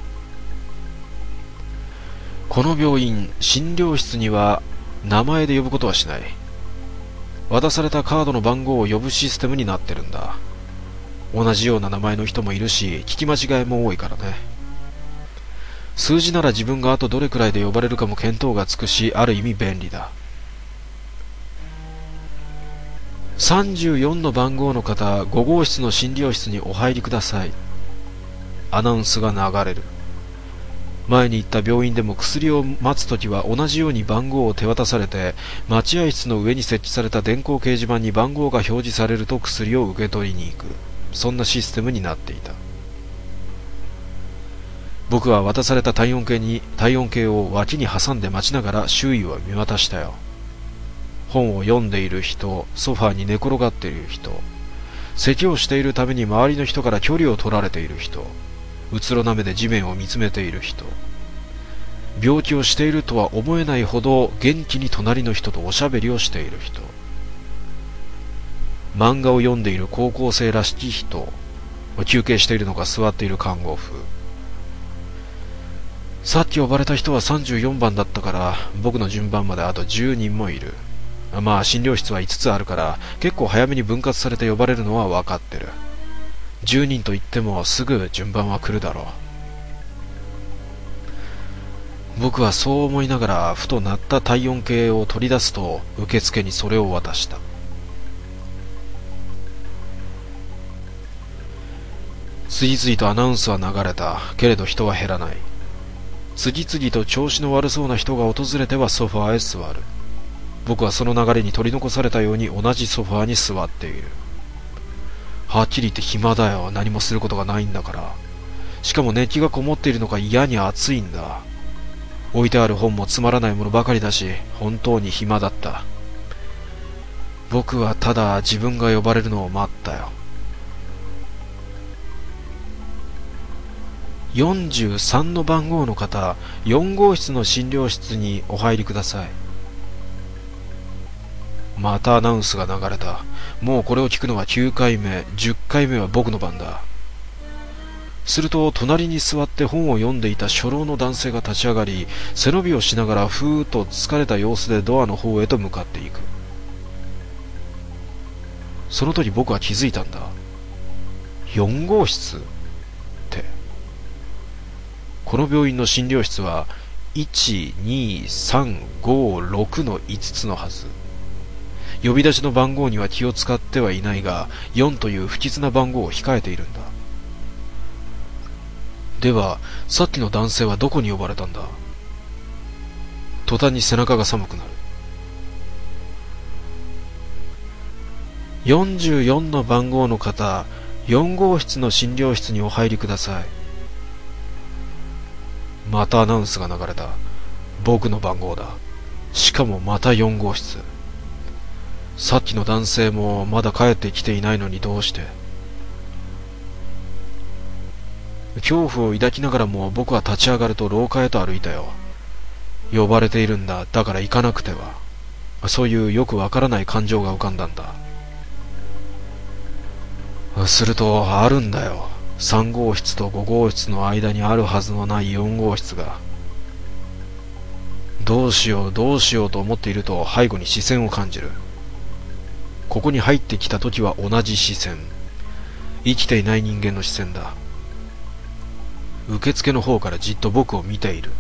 この病院、診療室には名前で呼ぶことはしない。渡されたカードの番号を呼ぶシステムになってるんだ。同じような名前の人もいるし、聞き間違いも多いからね。数字なら自分があとどれくらいで呼ばれるかも見当がつくし、ある意味便利だ。さんじゅうよんの番号の方、ご号室の診療室にお入りください。アナウンスが流れる。前に行った病院でも薬を待つときは同じように番号を手渡されて、待合室の上に設置された電光掲示板に番号が表示されると薬を受け取りに行く。そんなシステムになっていた。僕は渡された体温計に体温計を脇に挟んで待ちながら周囲を見渡したよ。本を読んでいる人、ソファーに寝転がっている人、咳をしているために周りの人から距離を取られている人、うつろな目で地面を見つめている人、病気をしているとは思えないほど元気に隣の人とおしゃべりをしている人、漫画を読んでいる高校生らしき人、休憩しているのか座っている看護婦。さっき呼ばれた人はさんじゅうよんばんだったから、僕の順番まであとじゅうにんもいる。まあ診療室はいつつあるから結構早めに分割されて呼ばれるのは分かってる。じゅうにんといってもすぐ順番は来るだろう。僕はそう思いながらふと鳴った体温計を取り出すと、受付にそれを渡した。次々とアナウンスは流れた。けれど人は減らない。次々と調子の悪そうな人が訪れてはソファーへ座る。僕はその流れに取り残されたように同じソファーに座っている。はっきり言って暇だよ。何もすることがないんだから。しかも熱気がこもっているのが嫌に暑いんだ。置いてある本もつまらないものばかりだし、本当に暇だった。僕はただ自分が呼ばれるのを待ったよ。よんじゅうさんの番号の方、よん号室の診療室にお入りください。またアナウンスが流れた。もうこれを聞くのはきゅうかいめ、じゅっかいめは僕の番だ。すると隣に座って本を読んでいた初老の男性が立ち上がり、背伸びをしながらふーっと疲れた様子でドアの方へと向かっていく。その時僕は気づいたんだ。よん号室って。この病院の診療室はいち、に、さん、ご、ろくのいつつのはず。呼び出しの番号には気を使ってはいないが、よんという不吉な番号を控えているんだ。では、さっきの男性はどこに呼ばれたんだ？途端に背中が寒くなる。よんじゅうよんの番号の方、よん号室の診療室にお入りください。またアナウンスが流れた。僕の番号だ。 しかもまたよん号室。さっきの男性もまだ帰ってきていないのにどうして。恐怖を抱きながらも僕は立ち上がると廊下へと歩いたよ。呼ばれているんだ、だから行かなくては。そういうよくわからない感情が浮かんだんだ。すると、あるんだよ。さん号室とご号室の間にあるはずのないよん号室が。どうしようどうしようと思っていると背後に視線を感じる。ここに入ってきた時は同じ視線。生きていない人間の視線だ。受付の方からじっと僕を見ている。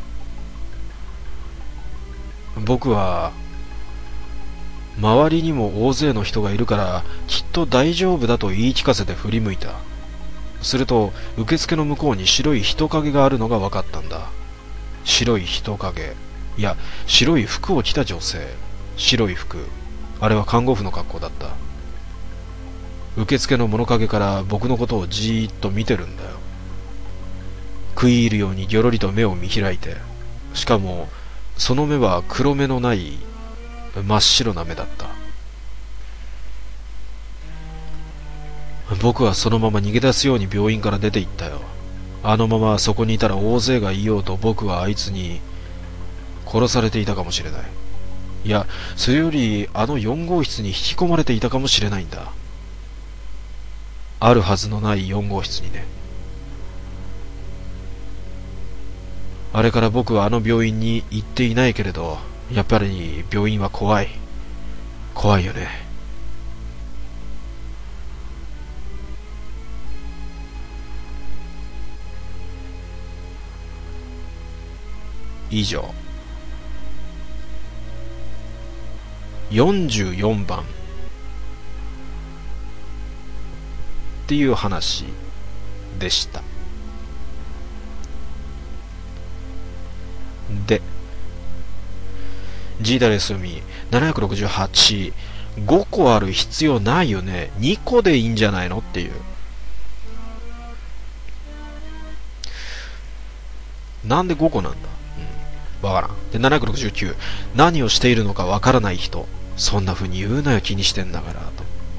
僕は周りにも大勢の人がいるからきっと大丈夫だと言い聞かせて振り向いた。すると受付の向こうに白い人影があるのが分かったんだ。白い人影、いや白い服を着た女性。白い服、あれは看護婦の格好だった。受付の物陰から僕のことをじーっと見てるんだよ。食い入るようにぎょろりと目を見開いて、しかもその目は黒目のない真っ白な目だった。僕はそのまま逃げ出すように病院から出て行ったよ。あのままそこにいたら大勢がいようと僕はあいつに殺されていたかもしれない。いや、それよりあのよん号室に引き込まれていたかもしれないんだ。あるはずのないよん号室にね。あれから僕はあの病院に行っていないけれど、やっぱり病院は怖い。怖いよね。以上。よんじゅうよんばんっていう話でした。で、G ダレスミななひゃくろくじゅうはち、ごこある必要ないよね。にこでいいんじゃないのっていう。なんでごこなんだ、うん、わからん。で、ななひゃくろくじゅうきゅう、何をしているのかわからない人。そんな風に言うなよ、気にしてんだからと。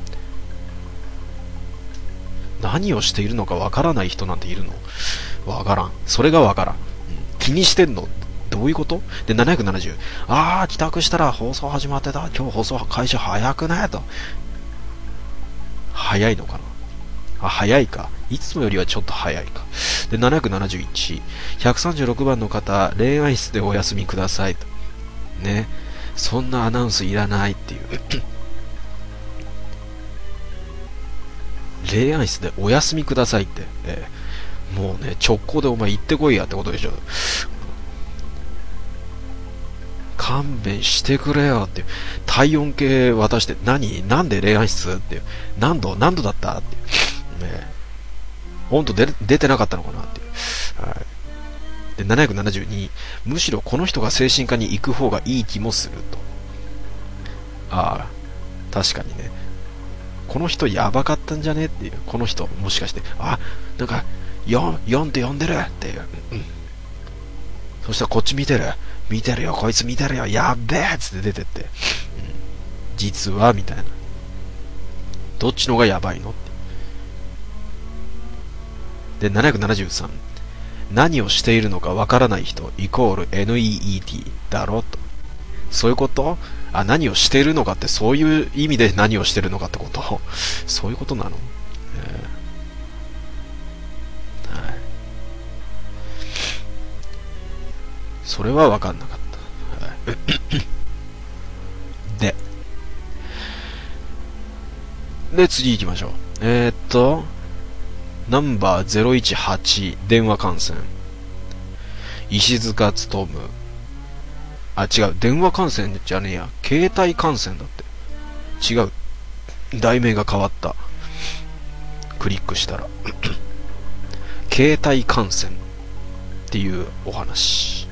何をしているのかわからない人なんているの？わからん。それがわからん、うん、気にしてんのどういうこと？で、ななひゃくななじゅう、あー帰宅したら放送始まってた、今日放送開始早くねと。早いのかなあ、早いか。いつもよりはちょっと早いか。で、ななひゃくななじゅういち、ひゃくさんじゅうろくばんの方、恋愛室でお休みくださいと。ね。そんなアナウンスいらないっていう。恋愛室でお休みくださいって。えー、もうね、直行でお前行ってこいやってことでしょ。勘弁してくれよっていう。体温計渡して、何なんで恋愛室っていう。何度何度だったっていう。ね、温度出出てなかったのかなっていう。はい。で、ななひゃくななじゅうに、むしろこの人が精神科に行く方がいい気もすると。ああ、確かにね。この人やばかったんじゃねっていう。この人、もしかして、あ、なんか、よん、よんって呼んでるっていう。うん。そしたらこっち見てる。見てるよ、こいつ見てるよ、やっべえっつって出てって。うん、実は、みたいな。どっちのがやばいのって。で、ななひゃくななじゅうさん。何をしているのかわからない人、イコール ネット だろと。そういうこと？あ、何をしているのかって、そういう意味で何をしているのかってこと？そういうことなの？えー、はい。それは分かんなかった。はい、で、で、次行きましょう。えー、っと、ナンバーゼロいちはち、電話観戦。石塚勉。あ、違う。電話観戦じゃねえや。携帯観戦だって。違う。題名が変わった。クリックしたら。携帯観戦っていうお話。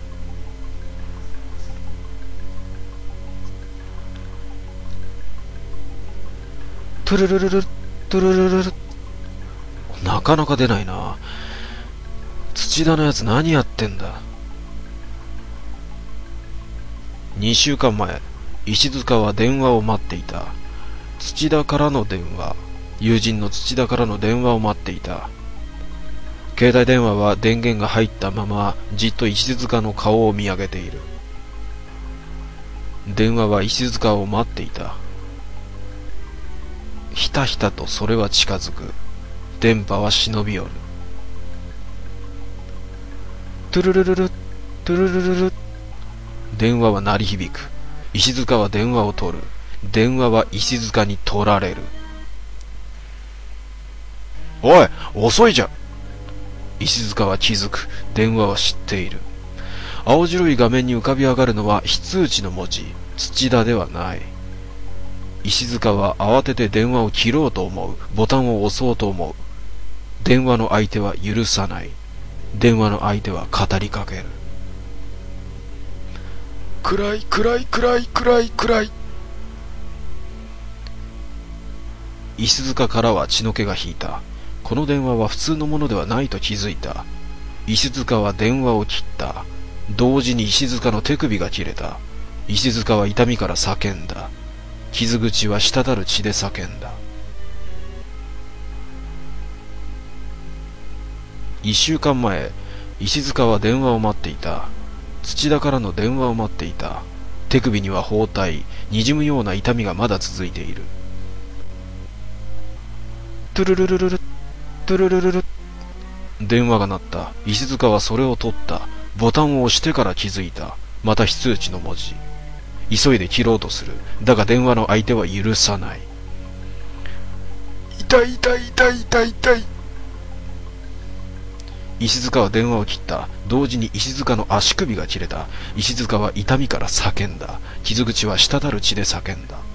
トゥルルルルトゥルルルル。なかなか出ないな。土田のやつ何やってんだ。 にしゅうかんまえ、石塚は電話を待っていた。土田からの電話。友人の土田からの電話を待っていた。携帯電話は電源が入ったままじっと石塚の顔を見上げている。電話は石塚を待っていた。ひたひたとそれは近づく。電波は忍び寄る。トゥルルルルトゥルルルル。電話は鳴り響く。石塚は電話を取る。電話は石塚に取られる。おい、遅いじゃん。石塚は気づく。電話は知っている。青白い画面に浮かび上がるのは非通知の文字。土田ではない。石塚は慌てて電話を切ろうと思う。ボタンを押そうと思う。電話の相手は許さない。電話の相手は語りかける。暗い暗い暗い暗い暗い。石塚からは血の気が引いた。この電話は普通のものではないと気づいた。石塚は電話を切った。同時に石塚の手首が切れた。石塚は痛みから叫んだ。傷口は滴る血で叫んだ。一週間前、石塚は電話を待っていた。土田からの電話を待っていた。手首には包帯、滲むような痛みがまだ続いている。トゥルルルルル、トゥルルルル。電話が鳴った。石塚はそれを取った。ボタンを押してから気づいた。また非通知の文字。急いで切ろうとする。だが電話の相手は許さない。痛い痛い痛い痛い痛い。石塚は電話を切った。同時に石塚の足首が切れた。石塚は痛みから叫んだ。傷口は滴る血で叫んだ。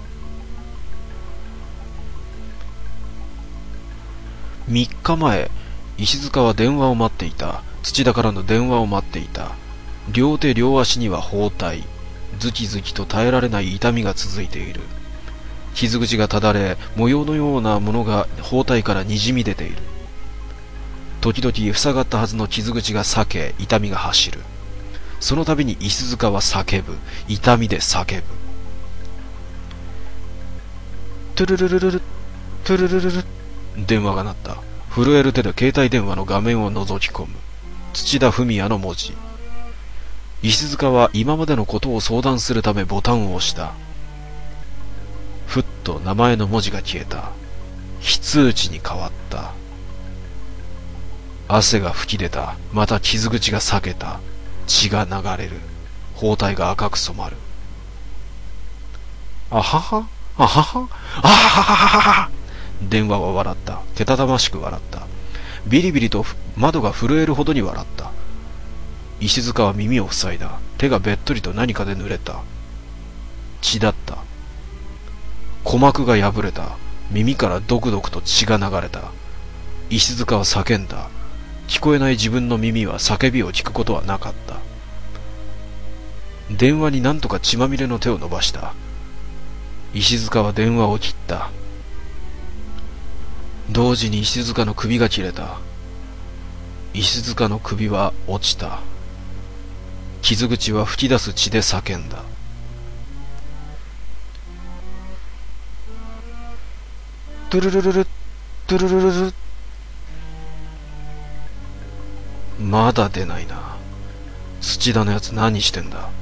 みっかまえ、石塚は電話を待っていた。土田からの電話を待っていた。両手両足には包帯。ズキズキと耐えられない痛みが続いている。傷口がただれ、模様のようなものが包帯からにじみ出ている。時々塞がったはずの傷口が裂け、痛みが走る。その度に石塚は叫ぶ。痛みで叫ぶ。トゥルルルルル、トゥルルルル。電話が鳴った。震える手で携帯電話の画面を覗き込む。土田文也の文字。石塚は今までのことを相談するためボタンを押した。ふっと名前の文字が消えた。非通知に変わった。汗が吹き出た。また傷口が裂けた。血が流れる。包帯が赤く染まる。あははあははあははははは。電話は笑った。けたたましく笑った。ビリビリと窓が震えるほどに笑った。石塚は耳を塞いだ。手がべっとりと何かで濡れた。血だった。鼓膜が破れた。耳からドクドクと血が流れた。石塚は叫んだ。聞こえない自分の耳は叫びを聞くことはなかった。電話になんとか血まみれの手を伸ばした。石塚は電話を切った。同時に石塚の首が切れた。石塚の首は落ちた。傷口は吹き出す血で叫んだ。トゥルルルル、トゥルルルル。まだ出ないな。土田のやつ何してんだ。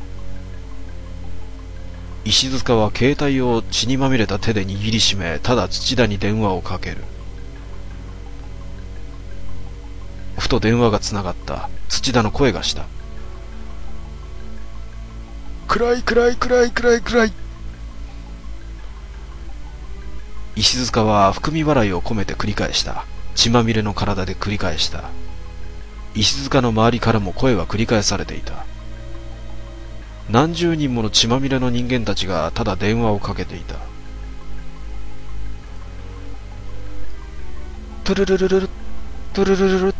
石塚は携帯を血にまみれた手で握りしめ、ただ土田に電話をかける。ふと電話がつながった。土田の声がした。暗い暗い暗い暗い暗い。石塚は含み笑いを込めて繰り返した。血まみれの体で繰り返した。石塚の周りからも声は繰り返されていた。何十人もの血まみれの人間たちがただ電話をかけていた。トゥルルルルル、トゥルルルル。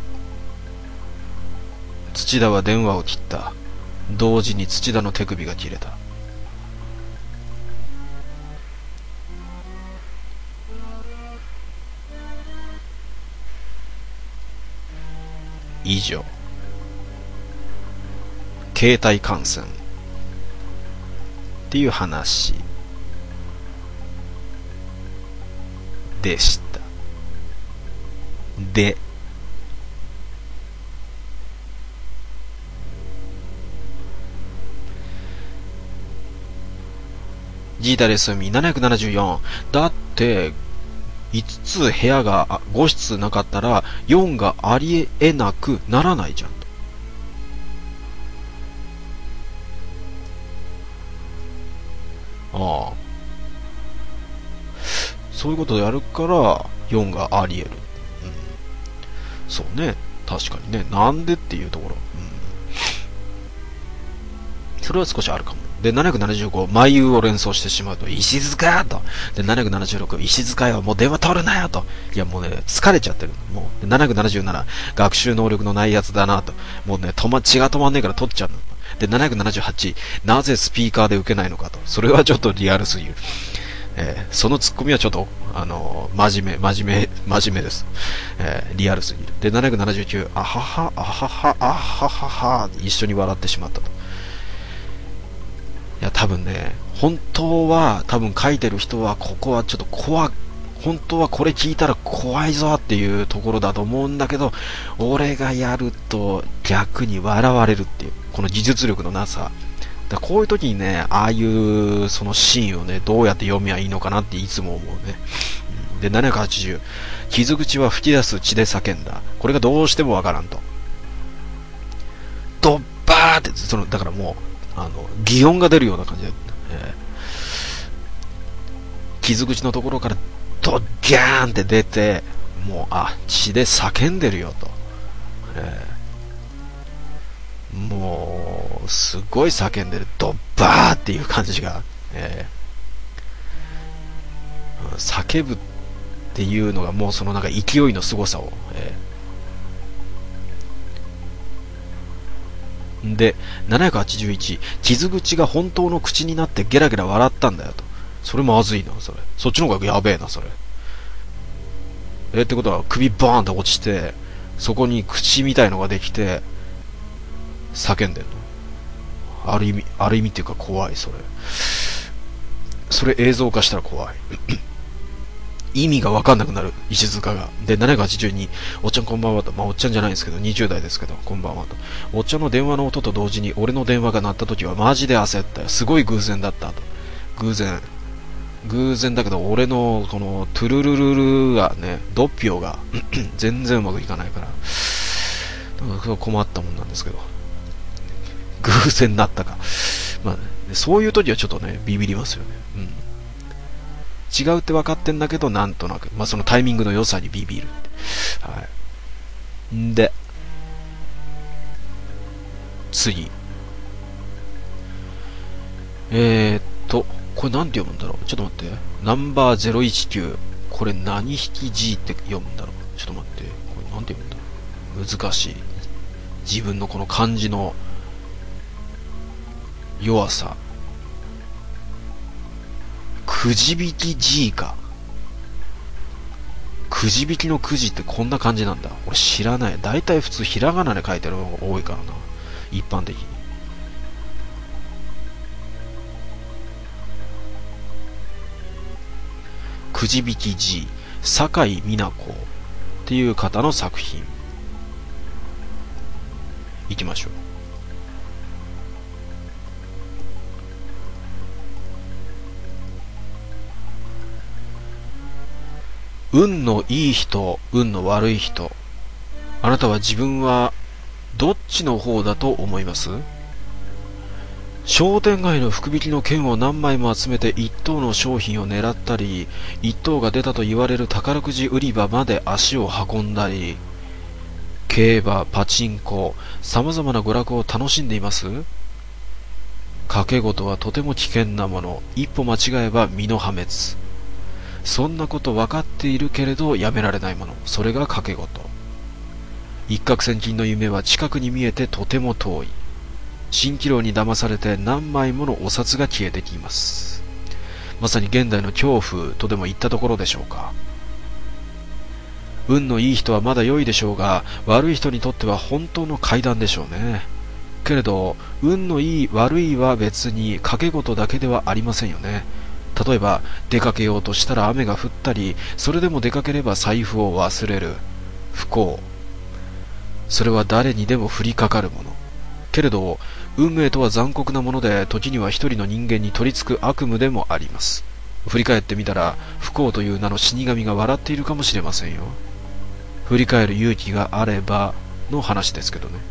土田は電話を切った。同時に土田の手首が切れた。以上。携帯感染。 っていう話でした。で、ジータレスミななひゃくななじゅうよん。だって、いつつ部屋がご室なかったらよんがありえなくならないじゃんと。ああ。そういうことをやるからよんがありえる。うん。そうね。確かにね。なんでっていうところ。うん。それは少しあるかも。で、ななひゃくななじゅうご、眉を連想してしまうと、石塚と。で、ななひゃくななじゅうろく、石塚よ、もう電話取るなよと。いや、もうね、疲れちゃってる。もう、でななひゃくななじゅうなな、学習能力のないやつだなと。もうね、止ま、血が止まんねえから取っちゃうの。で、ななひゃくななじゅうはち、なぜスピーカーで受けないのかと。それはちょっとリアルすぎる。えー、そのツッコミはちょっと、あのー、真面目、真面目、真面目です。えー、リアルすぎる。で、ななひゃくななじゅうきゅう、あはは、あはは、あははは、一緒に笑ってしまったと。いや、多分ね、本当は、多分書いてる人は、ここはちょっと怖、本当はこれ聞いたら怖いぞっていうところだと思うんだけど、俺がやると逆に笑われるっていう、この技術力のなさ。だこういう時にね、ああいうそのシーンをね、どうやって読みゃいいのかなっていつも思うね。で、ななひゃくはちじゅう、傷口は吹き出す血で叫んだ。これがどうしてもわからんと。ドッバーって、その、だからもう、あの、擬音が出るような感じで、えー、傷口のところからドッギャーンって出て、もう、あ、血で叫んでるよと。えー、もう、すごい叫んでる。ドッバーっていう感じが、えー、叫ぶっていうのがもうそのなんか勢いの凄さを、えーで、ななひゃくはちじゅういち、傷口が本当の口になってゲラゲラ笑ったんだよと。それまずいな、それ。そっちの方がやべえな、それ。え、ってことは首バーンって落ちて、そこに口みたいのができて、叫んでんの。ある意味、ある意味っていうか怖い、それ。それ映像化したら怖い。意味がわかんなくなる、石塚が。で、ななひゃくはちじゅうに、おっちゃんこんばんはと。まあ、おっちゃんじゃないんですけど、にじゅう代ですけど、こんばんはと。おっちゃんの電話の音と同時に、俺の電話が鳴った時はマジで焦ったよ。すごい偶然だったと。偶然。偶然だけど、俺の、この、トゥルルルルがね、ドッピョが、全然うまくいかないから、困ったもんなんですけど。偶然だったか。まあ、ね、そういう時はちょっとね、ビビりますよね。うん。違うって分かってんだけど、なんとなく、まあ、そのタイミングの良さにビビる。はい。んで、次。えーっと、これなんて読むんだろう。ちょっと待って。ナンバーゼロいちきゅう。これ何引き G って読むんだろう。ちょっと待って。これなんて読むんだろう。難しい。自分のこの漢字の弱さ。くじ引き G か。くじ引きのくじってこんな感じなんだ。俺知らない。だいたい普通ひらがなで書いてるのが多いからな。一般的に。くじ引き G、酒井美奈子っていう方の作品。いきましょう。運のいい人、運の悪い人。あなたは自分はどっちの方だと思います？商店街の福引きの券を何枚も集めて一等の商品を狙ったり、一等が出たと言われる宝くじ売り場まで足を運んだり、競馬、パチンコ、様々な娯楽を楽しんでいます？賭け事はとても危険なもの。一歩間違えば身の破滅。そんなこと分かっているけれどやめられないもの。それが賭け事。一攫千金の夢は近くに見えてとても遠い。蜃気楼に騙されて何枚ものお札が消えてきます。まさに現代の恐怖とでも言ったところでしょうか。運のいい人はまだ良いでしょうが、悪い人にとっては本当の階段でしょうね。 けれど、運のいい悪いは別に賭け事だけではありませんよね。例えば、出かけようとしたら雨が降ったり、それでも出かければ財布を忘れる。不幸。それは誰にでも降りかかるもの。けれど、運命とは残酷なもので、時には一人の人間に取り付く悪夢でもあります。振り返ってみたら、不幸という名の死神が笑っているかもしれませんよ。振り返る勇気があればの話ですけどね。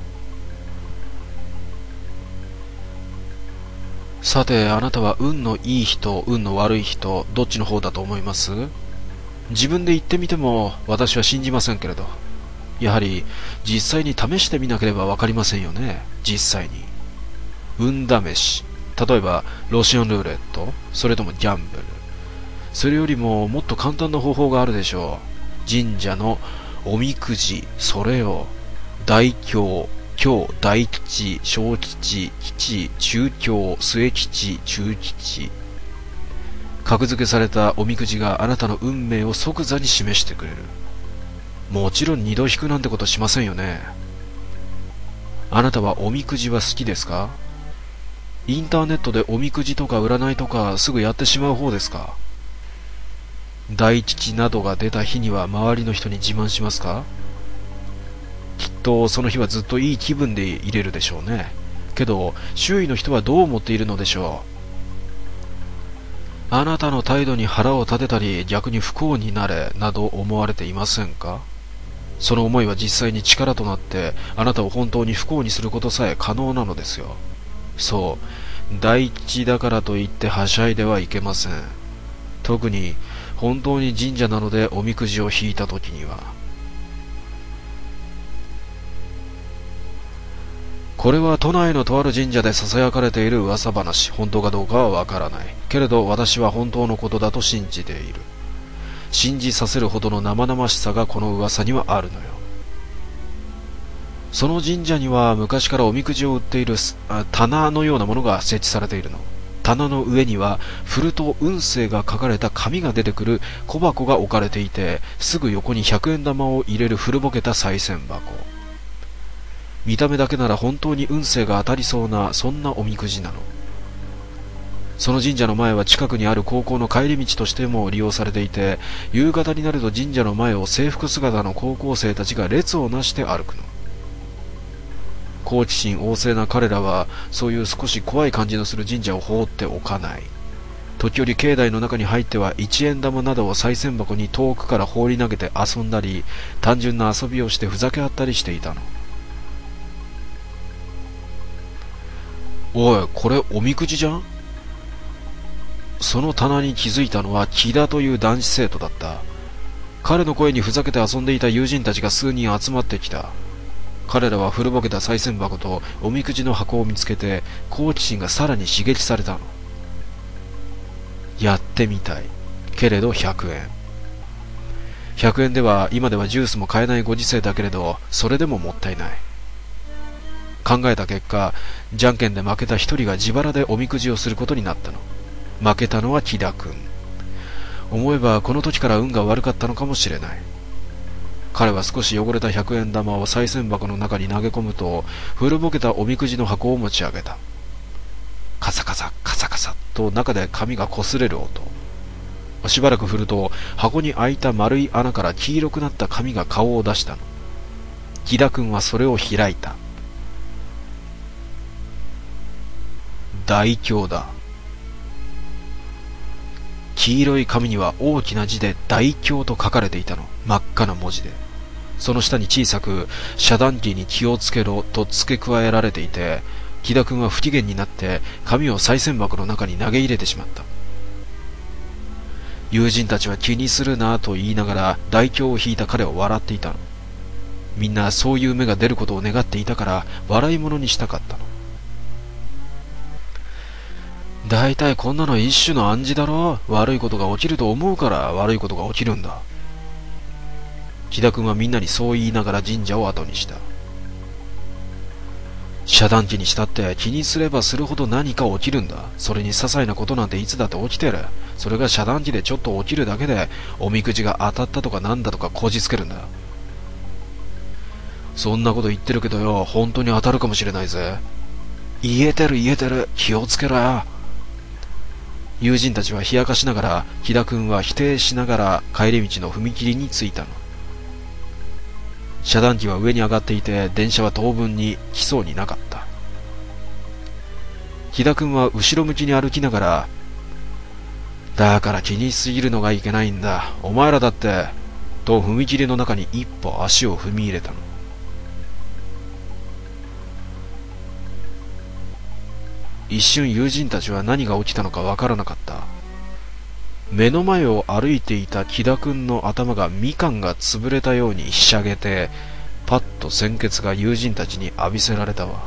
さて、あなたは運のいい人、運の悪い人、どっちの方だと思います？自分で言ってみても私は信じませんけれど、やはり実際に試してみなければわかりませんよね。実際に運試し、例えばロシアンルーレット、それともギャンブル、それよりももっと簡単な方法があるでしょう。神社のおみくじ、それを大凶、凶、大吉、小吉、吉、中凶、末吉、中吉、格付けされたおみくじがあなたの運命を即座に示してくれる。もちろん二度引くなんてことしませんよね。あなたはおみくじは好きですか？インターネットでおみくじとか占いとかすぐやってしまう方ですか？大吉などが出た日には周りの人に自慢しますか？きっとその日はずっといい気分でいれるでしょうね。けど周囲の人はどう思っているのでしょう。あなたの態度に腹を立てたり、逆に不幸になれなど思われていませんか？その思いは実際に力となってあなたを本当に不幸にすることさえ可能なのですよ。そう、大吉だからといってはしゃいではいけません。特に本当に神社なのでおみくじを引いた時には。これは都内のとある神社で囁かれている噂話、本当かどうかはわからない。けれど私は本当のことだと信じている。信じさせるほどの生々しさがこの噂にはあるのよ。その神社には昔からおみくじを売っている棚のようなものが設置されているの。棚の上には振ると運勢が書かれた紙が出てくる小箱が置かれていて、すぐ横にひゃくえん玉を入れる古ぼけた賽銭箱。見た目だけなら本当に運勢が当たりそうな、そんなおみくじなの。その神社の前は近くにある高校の帰り道としても利用されていて、夕方になると神社の前を制服姿の高校生たちが列をなして歩くの。好奇心旺盛な彼らはそういう少し怖い感じのする神社を放っておかない。時折境内の中に入ってはいちえん玉などを賽銭箱に遠くから放り投げて遊んだり、単純な遊びをしてふざけ合ったりしていたの。おい、これおみくじじゃん？その棚に気づいたのは木田という男子生徒だった。彼の声にふざけて遊んでいた友人たちが数人集まってきた。彼らは古ぼけた賽銭箱とおみくじの箱を見つけて、好奇心がさらに刺激されたの。やってみたい。けれどひゃくえん。ひゃくえんでは今ではジュースも買えないご時世だけれど、それでももったいない。考えた結果、じゃんけんで負けた一人が自腹でおみくじをすることになったの。負けたのは木田君。思えばこの時から運が悪かったのかもしれない。彼は少し汚れたひゃくえん玉を賽銭箱の中に投げ込むと、古ぼけたおみくじの箱を持ち上げた。カサカサカサカサと中で紙が擦れる音。しばらく振ると箱に開いた丸い穴から黄色くなった紙が顔を出したの。木田君はそれを開いた。大凶だ。黄色い紙には大きな字で大凶と書かれていたの。真っ赤な文字で。その下に小さく遮断機に気をつけろと付け加えられていて、木田君は不機嫌になって紙を賽銭箱の中に投げ入れてしまった。友人たちは気にするなと言いながら大凶を引いた彼を笑っていたの。みんなそういう目が出ることを願っていたから笑い物にしたかったの。だいたいこんなの一種の暗示だろ。悪いことが起きると思うから悪いことが起きるんだ。木田君はみんなにそう言いながら神社を後にした。遮断機にしたって気にすればするほど何か起きるんだ。それに些細なことなんていつだって起きてる。それが遮断機でちょっと起きるだけでおみくじが当たったとかなんだとかこじつけるんだ。 そんなこと言ってるけどよ、本当に当たるかもしれないぜ。言えてる言えてる、気をつけろよ。友人たちは冷やかしながら、木田君は否定しながら帰り道の踏切に着いたの。遮断機は上に上がっていて、電車は当分に来そうになかった。木田君は後ろ向きに歩きながら、だから気にしすぎるのがいけないんだ。お前らだって、と踏切の中に一歩足を踏み入れたの。一瞬友人たちは何が起きたのかわからなかった。目の前を歩いていた木田君の頭がみかんが潰れたようにひしゃげて、パッと鮮血が友人たちに浴びせられたわ。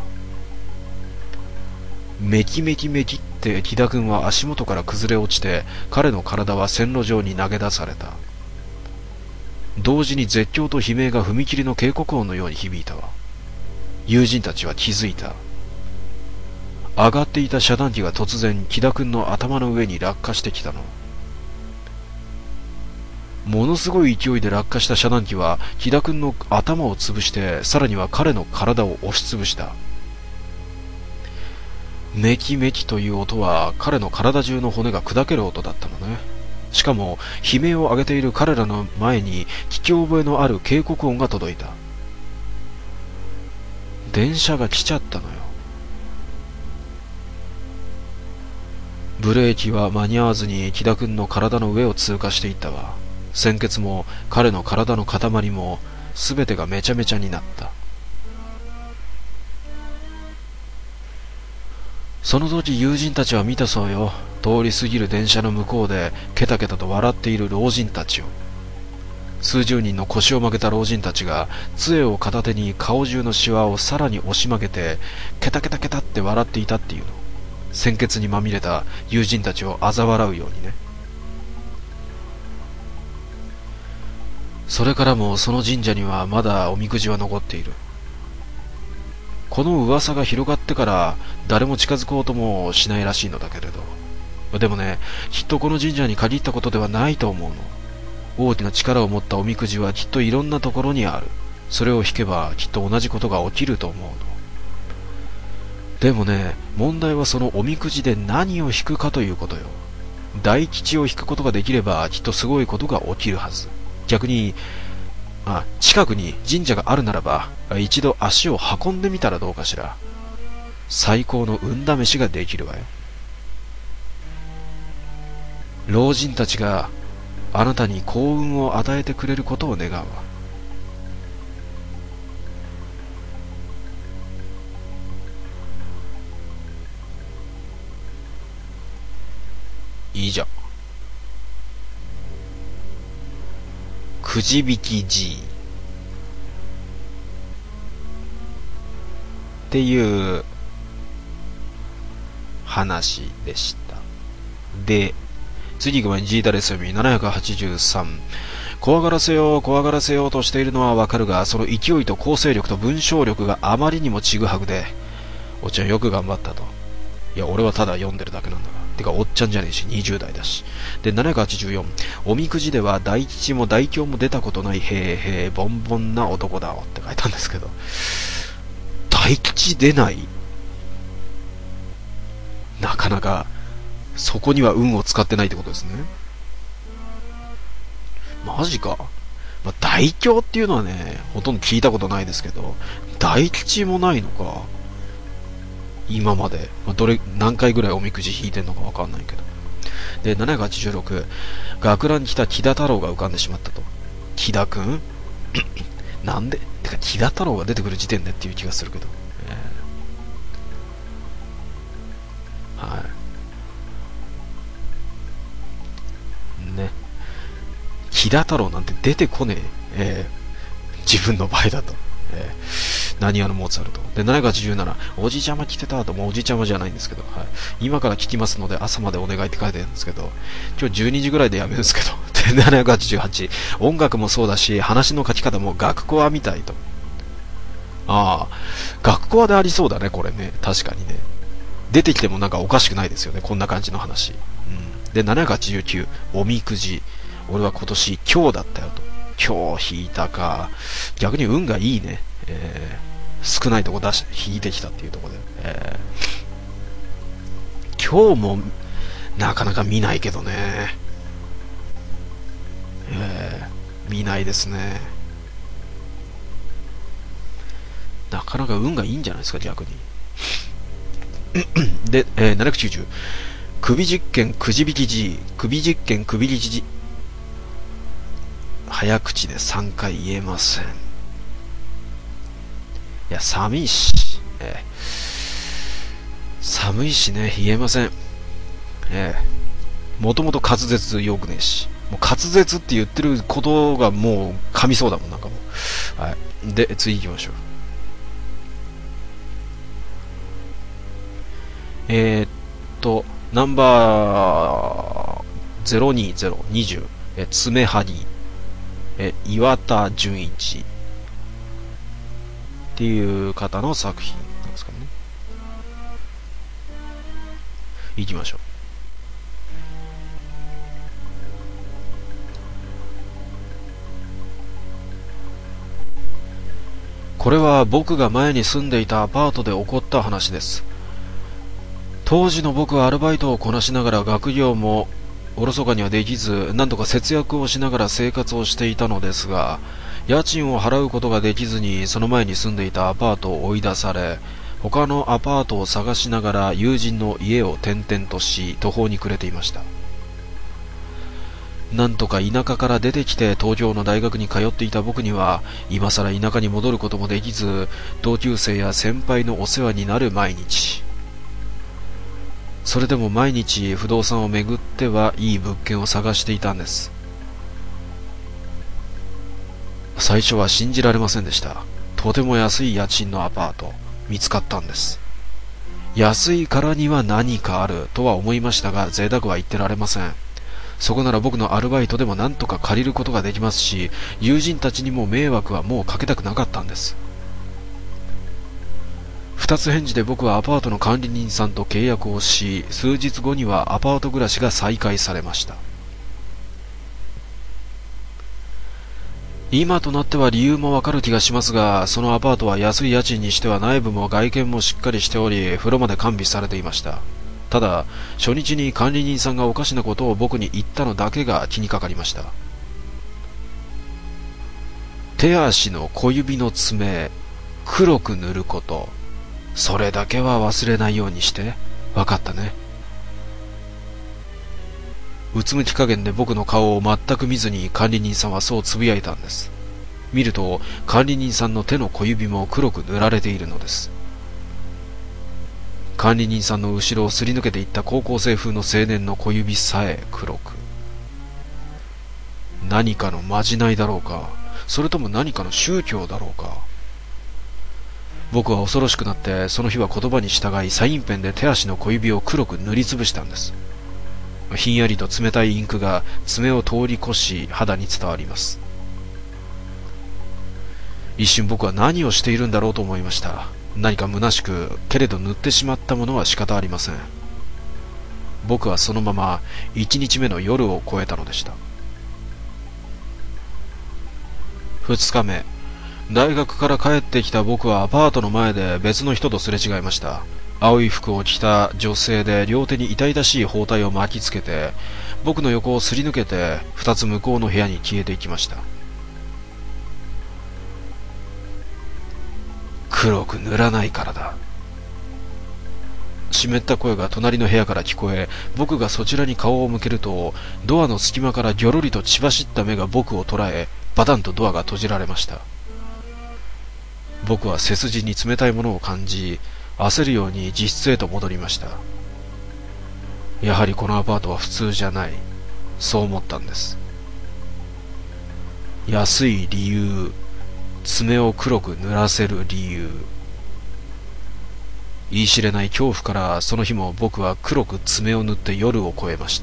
メキメキメキって木田君は足元から崩れ落ちて、彼の体は線路上に投げ出された。同時に絶叫と悲鳴が踏切の警告音のように響いたわ。友人たちは気づいた。上がっていた遮断機が突然木田君の頭の上に落下してきたの。ものすごい勢いで落下した遮断機は木田君の頭を潰して、さらには彼の体を押しつぶした。メキメキという音は彼の体中の骨が砕ける音だったのね。しかも悲鳴を上げている彼らの前に聞き覚えのある警告音が届いた。電車が来ちゃったのよ。ブレーキは間に合わずに木田君の体の上を通過していったわ。鮮血も彼の体の塊も全てがめちゃめちゃになった。その時友人たちは見たそうよ。通り過ぎる電車の向こうでケタケタと笑っている老人たちを。数十人の腰を曲げた老人たちが杖を片手に顔中のシワをさらに押し曲げてケタケタケタって笑っていたっていうの。鮮血にまみれた友人たちを嘲笑うようにね。それからもその神社にはまだおみくじは残っている。この噂が広がってから誰も近づこうともしないらしいのだけれど、でもね、きっとこの神社に限ったことではないと思うの。大きな力を持ったおみくじはきっといろんなところにある。それを引けばきっと同じことが起きると思うの。でもね、問題はそのおみくじで何を引くかということよ。大吉を引くことができればきっとすごいことが起きるはず。逆に、あ、近くに神社があるならば一度足を運んでみたらどうかしら。最高の運試しができるわよ。老人たちがあなたに幸運を与えてくれることを願うわ。以上。くじ引きじいっていう話でした。で、次ごめん、ジータレスミななひゃくはちじゅうさん。怖がらせよう、怖がらせようとしているのはわかるが、その勢いと構成力と文章力があまりにもちぐはぐで、おっちゃんよく頑張ったと。いや、俺はただ読んでるだけなんだから。てか、おっちゃんじゃねえし、にじゅう代だし。で、ななひゃくはちじゅうよん。おみくじでは大吉も大凶も出たことない、へえへえ、ボンボンな男だわって書いたんですけど。大吉出ない？なかなか、そこには運を使ってないってことですね。マジか。まあ、大凶っていうのはね、ほとんど聞いたことないですけど、大吉もないのか。今まで、まあ、どれ何回ぐらいおみくじ引いてんのかわかんないけど。で、ななひゃくはちじゅうろく、学ランに来た木田太郎が浮かんでしまったと。木田くんなんでてか木田太郎が出てくる時点でっていう気がするけど、えー、はいね、木田太郎なんて出てこねえ、えー、自分の場合だと、えー、何話のモーツァルトで。ななひゃくはちじゅうなな、おじちゃま来てたと。もうおじちゃまじゃないんですけど、はい、今から聞きますので朝までお願いって書いてあるんですけど、今日じゅうにじぐらいでやめるんですけどで、ななひゃくはちじゅうはち、音楽もそうだし話の書き方も学コアみたいと。ああ、学コアでありそうだね、これね。確かにね、出てきてもなんかおかしくないですよね、こんな感じの話、うん、で、ななひゃくはちじゅうきゅう、おみくじ、俺は今年今日だったよと。今日引いたか。逆に運がいいね。 えー、少ないとこ出し引いてきたっていうところで、えー、今日もなかなか見ないけどね、えー、見ないですね。なかなか運がいいんじゃないですか、逆に。で、えー、ななひゃくきゅうじゅう、首実験くじ引き G、 首実験くび引き G、 早口でさんかい言えません。いや、寒いし、えー、寒いしね、言えません。えー、もともと滑舌よくねえし、もう滑舌って言ってることがもう噛みそうだもん、なんかもう。はい。で、次行きましょう。えー、っと、ナンバーゼロにゼロにじゅう、え、爪張り、え、岩田純一っていう方の作品なんですかね。行きましょう。これは僕が前に住んでいたアパートで起こった話です。当時の僕はアルバイトをこなしながら学業もおろそかにはできず、何とか節約をしながら生活をしていたのですが、家賃を払うことができずにその前に住んでいたアパートを追い出され、他のアパートを探しながら友人の家を転々とし途方に暮れていました。なんとか田舎から出てきて東京の大学に通っていた僕には今さら田舎に戻ることもできず、同級生や先輩のお世話になる毎日。それでも毎日不動産を巡ってはいい物件を探していたんです。最初は信じられませんでした。とても安い家賃のアパート見つかったんです。安いからには何かあるとは思いましたが、贅沢は言ってられません。そこなら僕のアルバイトでも何とか借りることができますし、友人たちにも迷惑はもうかけたくなかったんです。二つ返事で僕はアパートの管理人さんと契約をし、数日後にはアパート暮らしが再開されました。今となっては理由もわかる気がしますが、そのアパートは安い家賃にしては内部も外見もしっかりしており、風呂まで完備されていました。ただ、初日に管理人さんがおかしなことを僕に言ったのだけが気にかかりました。手足の小指の爪、黒く塗ること。それだけは忘れないようにして。わかったね。うつむき加減で僕の顔を全く見ずに管理人さんはそうつぶやいたんです。見ると管理人さんの手の小指も黒く塗られているのです。管理人さんの後ろをすり抜けていった高校生風の青年の小指さえ黒く。何かのまじないだろうか、それとも何かの宗教だろうか。僕は恐ろしくなってその日は言葉に従いサインペンで手足の小指を黒く塗りつぶしたんです。ひんやりと冷たいインクが爪を通り越し肌に伝わります。一瞬僕は何をしているんだろうと思いました。何か虚しく、けれど塗ってしまったものは仕方ありません。僕はそのまま一日目の夜を越えたのでした。二日目、大学から帰ってきた僕はアパートの前で別の人とすれ違いました。青い服を着た女性で両手に痛々しい包帯を巻きつけて、僕の横をすり抜けて二つ向こうの部屋に消えていきました。黒く塗らないからだ。湿った声が隣の部屋から聞こえ、僕がそちらに顔を向けると、ドアの隙間からぎょろりと血走った目が僕を捉え、バタンとドアが閉じられました。僕は背筋に冷たいものを感じ、焦るように自室へと戻りました。やはりこのアパートは普通じゃない、そう思ったんです。安い理由、爪を黒く塗らせる理由。言い知れない恐怖からその日も僕は黒く爪を塗って夜を越えました。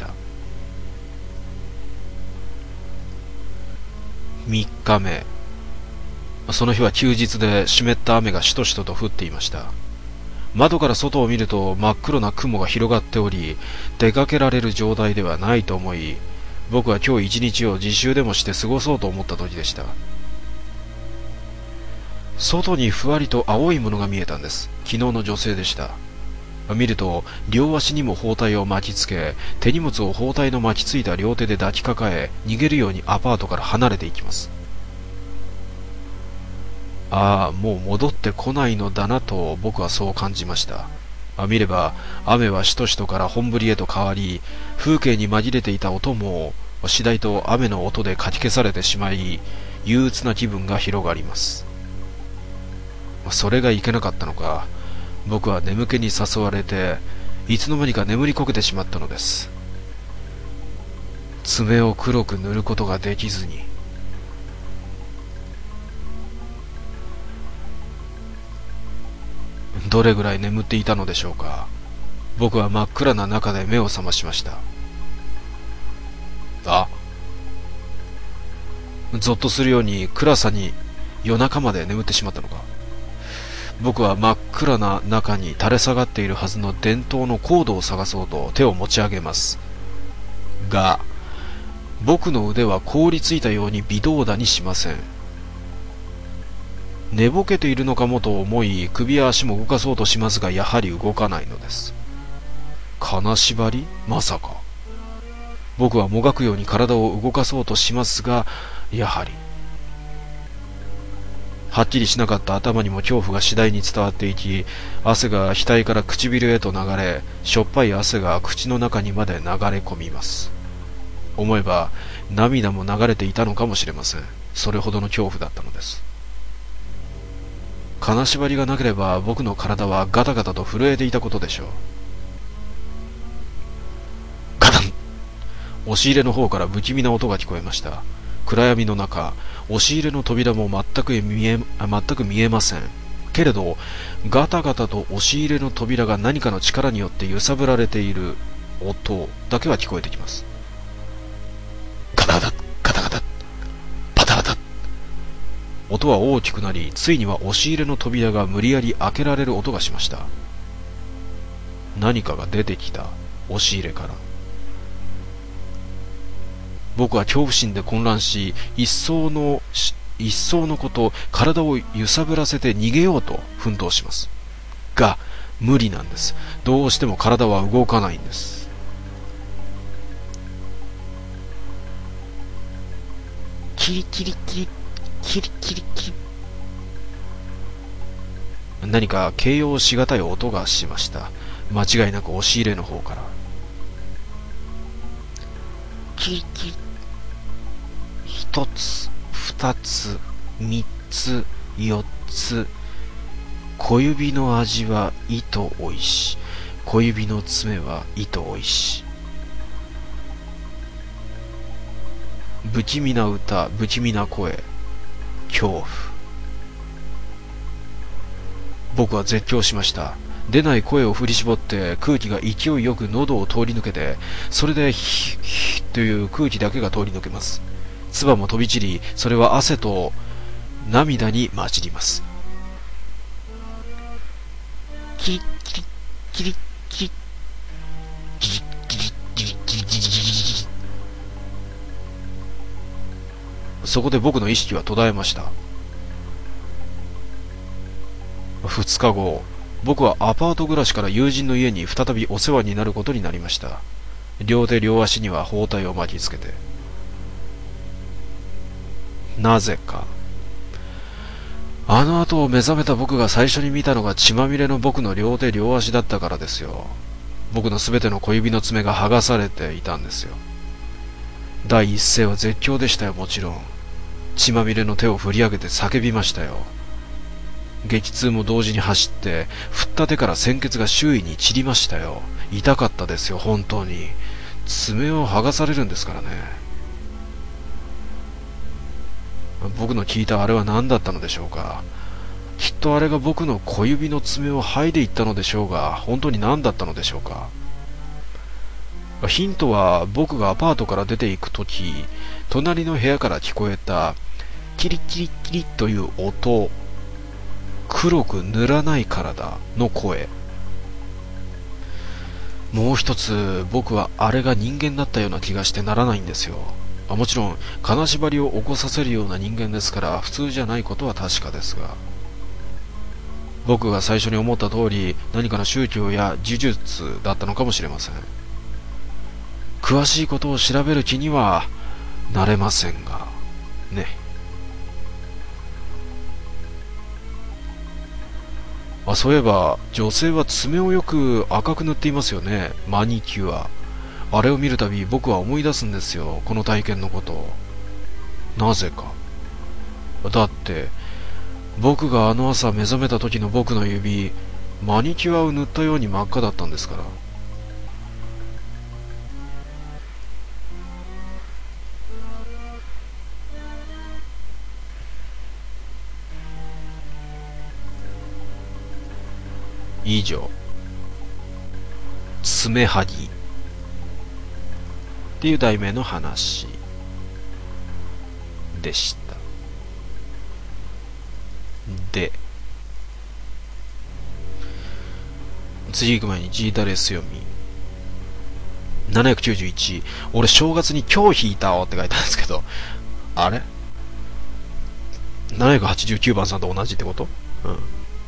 三日目、その日は休日で湿った雨がしとしとと降っていました。窓から外を見ると真っ黒な雲が広がっており、出かけられる状態ではないと思い、僕は今日一日を自習でもして過ごそうと思った時でした。 外にふわりと青いものが見えたんです。昨日の女性でした。見ると両足にも包帯を巻きつけ、手荷物を包帯の巻きついた両手で抱きかかえ、逃げるようにアパートから離れていきます。ああ、もう戻ってこないのだなと僕はそう感じました。あ見れば雨はしとしとから本降りへと変わり、風景に紛れていた音も次第と雨の音でかき消されてしまい、憂鬱な気分が広がります。それがいけなかったのか、僕は眠気に誘われていつの間にか眠りこけてしまったのです。爪を黒く塗ることができずに。どれぐらい眠っていたのでしょうか。僕は真っ暗な中で目を覚ましました。あ、ゾッとするように暗さに夜中まで眠ってしまったのか。僕は真っ暗な中に垂れ下がっているはずの電灯のコードを探そうと手を持ち上げます。が、僕の腕は凍りついたように微動だにしません。寝ぼけているのかもと思い、首や足も動かそうとしますが、やはり動かないのです。金縛り？まさか。僕はもがくように体を動かそうとしますが、やはり。はっきりしなかった頭にも恐怖が次第に伝わっていき、汗が額から唇へと流れ、しょっぱい汗が口の中にまで流れ込みます。思えば涙も流れていたのかもしれません。それほどの恐怖だったのです。金縛りがなければ僕の体はガタガタと震えていたことでしょう。ガタン！押し入れの方から不気味な音が聞こえました。暗闇の中、押し入れの扉も全く見え、全く見えません。けれど、ガタガタと押し入れの扉が何かの力によって揺さぶられている音だけは聞こえてきます。ガタガタ、ガタガタ、パタパタ。音は大きくなり、ついには押し入れの扉が無理やり開けられる音がしました。何かが出てきた、押し入れから。僕は恐怖心で混乱し、一層の、一層のこと、体を揺さぶらせて逃げようと奮闘します。が、無理なんです。どうしても体は動かないんです。キリキリキリ、キリキリキリ。何か形容しがたい音がしました。間違いなく押し入れの方から。キリキリ。一つ、二つ、三つ、四つ。小指の味は糸おいし。小指の爪は糸おいし。不気味な歌、不気味な声、恐怖。僕は絶叫しました。出ない声を振り絞って空気が勢いよく喉を通り抜けて、それでヒッヒッという空気だけが通り抜けます。唾も飛び散り、それは汗と涙に混じります。キリキリキリキリキリキリキリキリキリキリ。そこで僕の意識は途絶えました。二日後、僕はアパート暮らしから友人の家に再びお世話になることになりました。両手両足には包帯を巻きつけて。なぜか。あの後目覚めた僕が最初に見たのが血まみれの僕の両手両足だったからですよ。僕のすべての小指の爪が剥がされていたんですよ。第一声は絶叫でしたよ、もちろん。血まみれの手を振り上げて叫びましたよ。激痛も同時に走って、振った手から鮮血が周囲に散りましたよ。痛かったですよ、本当に。爪を剥がされるんですからね。僕の聞いたあれは何だったのでしょうか。きっとあれが僕の小指の爪を剥いでいったのでしょうが、本当に何だったのでしょうか。ヒントは僕がアパートから出ていくとき、隣の部屋から聞こえたキリキリキリという音、黒く塗らない体の声。もう一つ、僕はあれが人間だったような気がしてならないんですよ。もちろん金縛りを起こさせるような人間ですから普通じゃないことは確かですが、 僕が最初に思った通り何かの宗教や呪術だったのかもしれません。詳しいことを調べる気にはなれませんがね。あ、そういえば女性は爪をよく赤く塗っていますよね。マニキュア。あれを見るたび僕は思い出すんですよ、この体験のことを。なぜか。だって僕があの朝目覚めた時の僕の指、マニキュアを塗ったように真っ赤だったんですから。以上、爪はぎっていう題名の話でした。で、次行く前にジータレス読みななひゃくきゅうじゅういち。俺正月に今日引いたおって書いたんですけど、あれななひゃくはちじゅうきゅうばんさんと同じってこと？うん、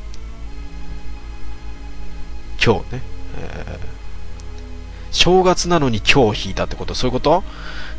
今日ね、えー、正月なのに今日引いたってこと？そういうこと？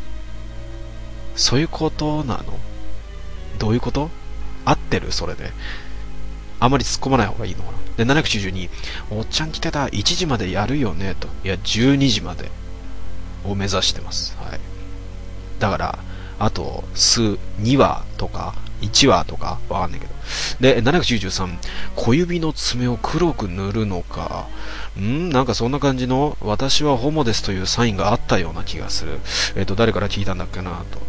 そういうことなの？どういうこと？合ってる？それであまり突っ込まない方がいいのかな。で、ななひゃくきゅうじゅうに、おっちゃん来てた、いちじまでやるよねと。いや、じゅうにじまでを目指してます。はい。だからあと数にわとかいちわとかわかんないけど。で、ななひゃくきゅうじゅうさん、小指の爪を黒く塗るのか。んなんかそんな感じの、私はホモですというサインがあったような気がする。えっと、誰から聞いたんだっけなと。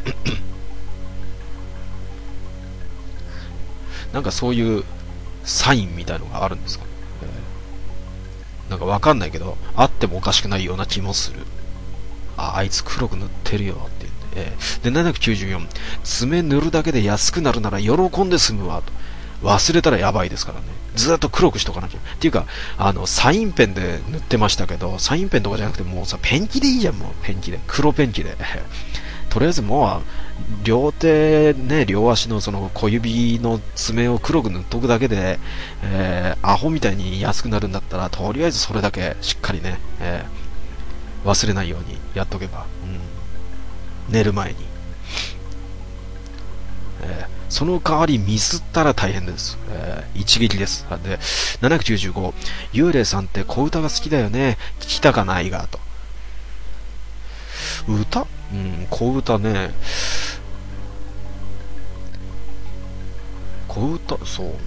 なんかそういうサインみたいのがあるんですか、えー、なんかわかんないけど、あってもおかしくないような気もする。あ、あいつ黒く塗ってるよって言って。えー、で、ななひゃくきゅうじゅうよん、爪塗るだけで安くなるなら喜んで済むわと。忘れたらやばいですからね。ずーっと黒くしとかなきゃ。っていうか、あの、サインペンで塗ってましたけど、サインペンとかじゃなくてもうさ、ペンキでいいじゃん、もう。ペンキで。黒ペンキで。とりあえずもう、両手ね、両足のその小指の爪を黒く塗っとくだけで、えー、アホみたいに安くなるんだったら、とりあえずそれだけしっかりね、えー、忘れないようにやっとけば。うん、寝る前に。えーその代わりミスったら大変です。えー、一撃です。で、ななひゃくきゅうじゅうご、幽霊さんって小歌が好きだよね。聞きたかないが、と。歌？うん、小歌ね。小歌、そうね。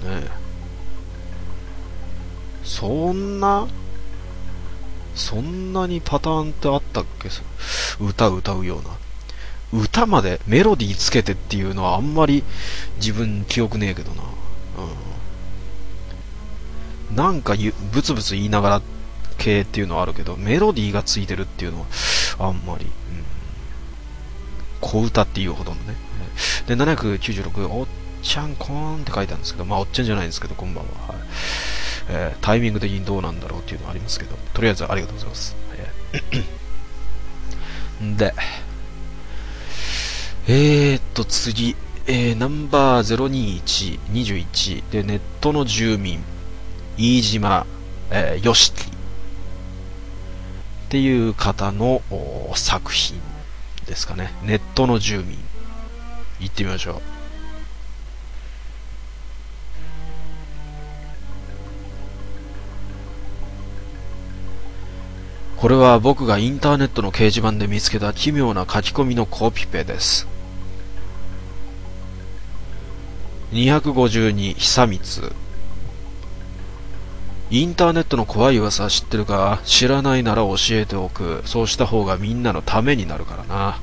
そんな、そんなにパターンってあったっけ？歌歌うような。歌までメロディーつけてっていうのはあんまり自分記憶ねえけどな、うん、なんかブツブツ言いながら系っていうのはあるけど、メロディーがついてるっていうのはあんまり、うん、小歌っていうほどのね。で、ななひゃくきゅうじゅうろく、おっちゃんこーんって書いたんですけど、まあおっちゃんじゃないんですけど、こんばんは、はい、えー、タイミング的にどうなんだろうっていうのはありますけど、とりあえずありがとうございます、えー、でえーっと次、えー、ナンバーゼロにいち、にじゅういちで、ネットの住民飯島、えー、よしきっていう方の作品ですかね。ネットの住民、行ってみましょう。これは僕がインターネットの掲示板で見つけた奇妙な書き込みのコピペです。にひゃくごじゅうに、久光。インターネットの怖い噂知ってるか？知らないなら教えておく。そうした方がみんなのためになるからな。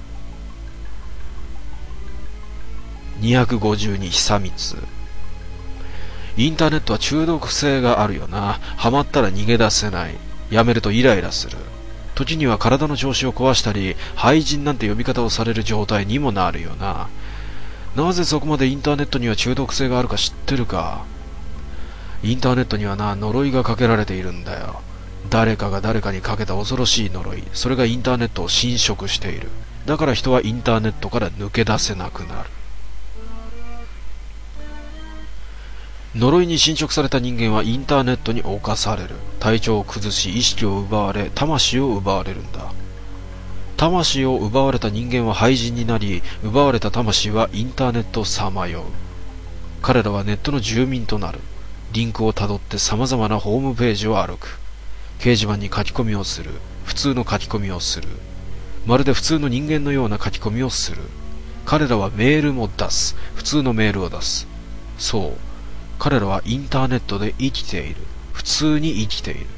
にひゃくごじゅうに、久光。インターネットは中毒性があるよな。ハマったら逃げ出せない。やめるとイライラする。時には体の調子を壊したり、廃人なんて呼び方をされる状態にもなるよな。なぜそこまでインターネットには中毒性があるか知ってるか？インターネットにはな、呪いがかけられているんだよ。誰かが誰かにかけた恐ろしい呪い。それがインターネットを侵食している。だから人はインターネットから抜け出せなくなる。 呪いに侵食された人間はインターネットに侵される。体調を崩し、意識を奪われ、魂を奪われるんだ。魂を奪われた人間は廃人になり、奪われた魂はインターネットをさまよう。彼らはネットの住民となる。リンクをたどって様々なホームページを歩く。掲示板に書き込みをする。普通の書き込みをする。まるで普通の人間のような書き込みをする。彼らはメールも出す。普通のメールを出す。そう。彼らはインターネットで生きている。普通に生きている。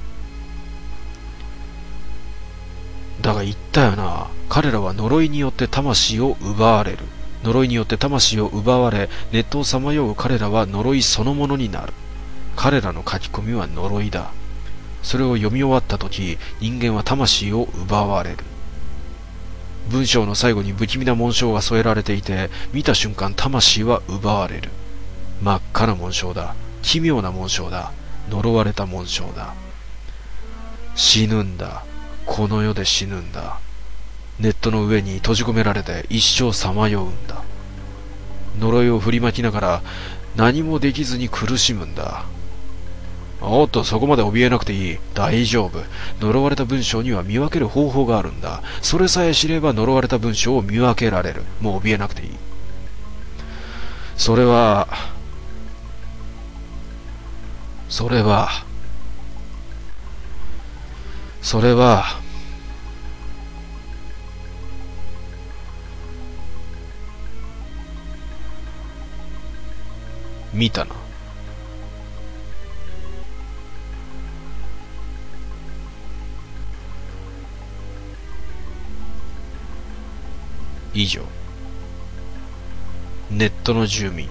だが言ったよな。彼らは呪いによって魂を奪われる。呪いによって魂を奪われ、ネットをさまよう彼らは呪いそのものになる。彼らの書き込みは呪いだ。それを読み終わったとき、人間は魂を奪われる。文章の最後に不気味な紋章が添えられていて、見た瞬間魂は奪われる。真っ赤な紋章だ。奇妙な紋章だ。呪われた紋章だ。死ぬんだ。この世で死ぬんだ。ネットの上に閉じ込められて一生さまようんだ。呪いを振りまきながら何もできずに苦しむんだ。おっと、そこまで怯えなくていい。大丈夫。呪われた文章には見分ける方法があるんだ。それさえ知れば呪われた文章を見分けられる。もう怯えなくていい。それは、それは、それは、見たな。以上。ネットの住民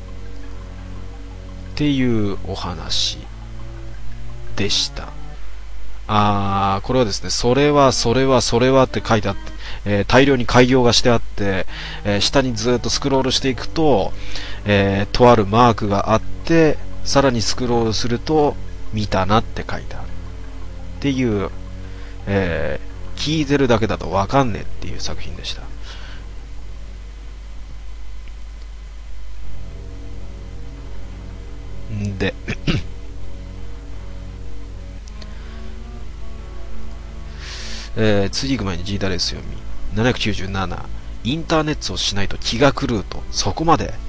っていうお話でした。あー、これはですね、それは、それは、それはって書いてあって、えー、大量に改行がしてあって、えー、下にずっとスクロールしていくと、えー、とあるマークがあって、さらにスクロールすると、見たなって書いてある。っていう、えー、聞いてるだけだとわかんねえっていう作品でした。んで、えー、次行く前に G ダレス読みななひゃくきゅうじゅうなな、インターネットをしないと気が狂うと。そこまで、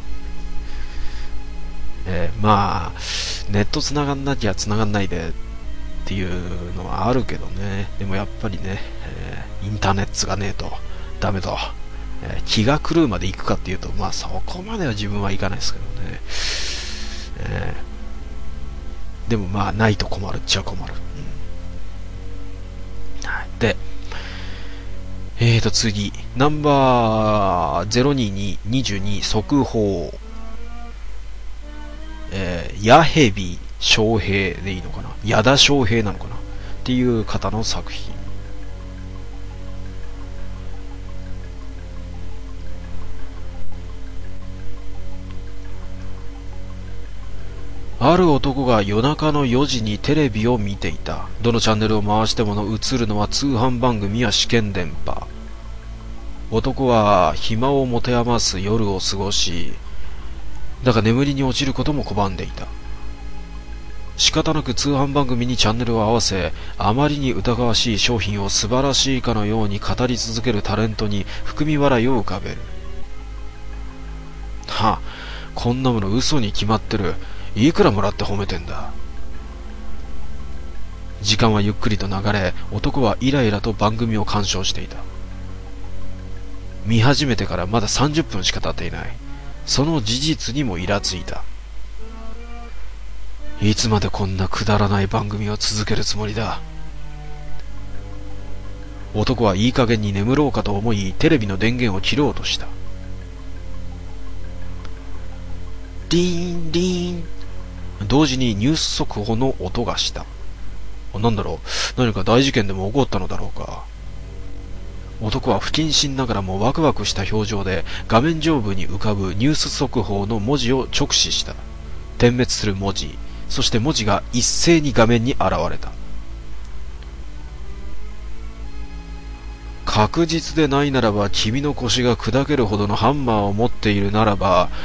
えー、まあネット繋がんなきゃ繋がんないでっていうのはあるけどね。でもやっぱりね、えー、インターネットがねえとダメと、えー、気が狂うまで行くかっていうと、まあそこまでは自分はいかないですけどね。えー、でもまあないと困るっちゃ困る。うん、はい。で、えーと次、ナンバーゼロにににじゅうに速報、えー、ヤヘビ翔平でいいのかな、矢田翔平なのかなっていう方の作品。ある男が夜中のよじにテレビを見ていた。どのチャンネルを回してもの映るのは通販番組や試験電波。男は暇を持て余す夜を過ごし、だが眠りに落ちることも拒んでいた。仕方なく通販番組にチャンネルを合わせ、あまりに疑わしい商品を素晴らしいかのように語り続けるタレントに含み笑いを浮かべる。はあ、こんなもの嘘に決まってる。いくらもらって褒めてんだ。時間はゆっくりと流れ、男はイライラと番組を鑑賞していた。見始めてからまださんじゅっぷんしか経っていない。その事実にもイラついた。いつまでこんなくだらない番組を続けるつもりだ。男はいい加減に眠ろうかと思い、テレビの電源を切ろうとした。リーンリーン、同時にニュース速報の音がした。なんだろう、何か大事件でも起こったのだろうか。男は不謹慎ながらもワクワクした表情で画面上部に浮かぶニュース速報の文字を直視した。点滅する文字、そして文字が一斉に画面に現れた。確実でないならば、君の腰が砕けるほどのハンマーを持っているならば、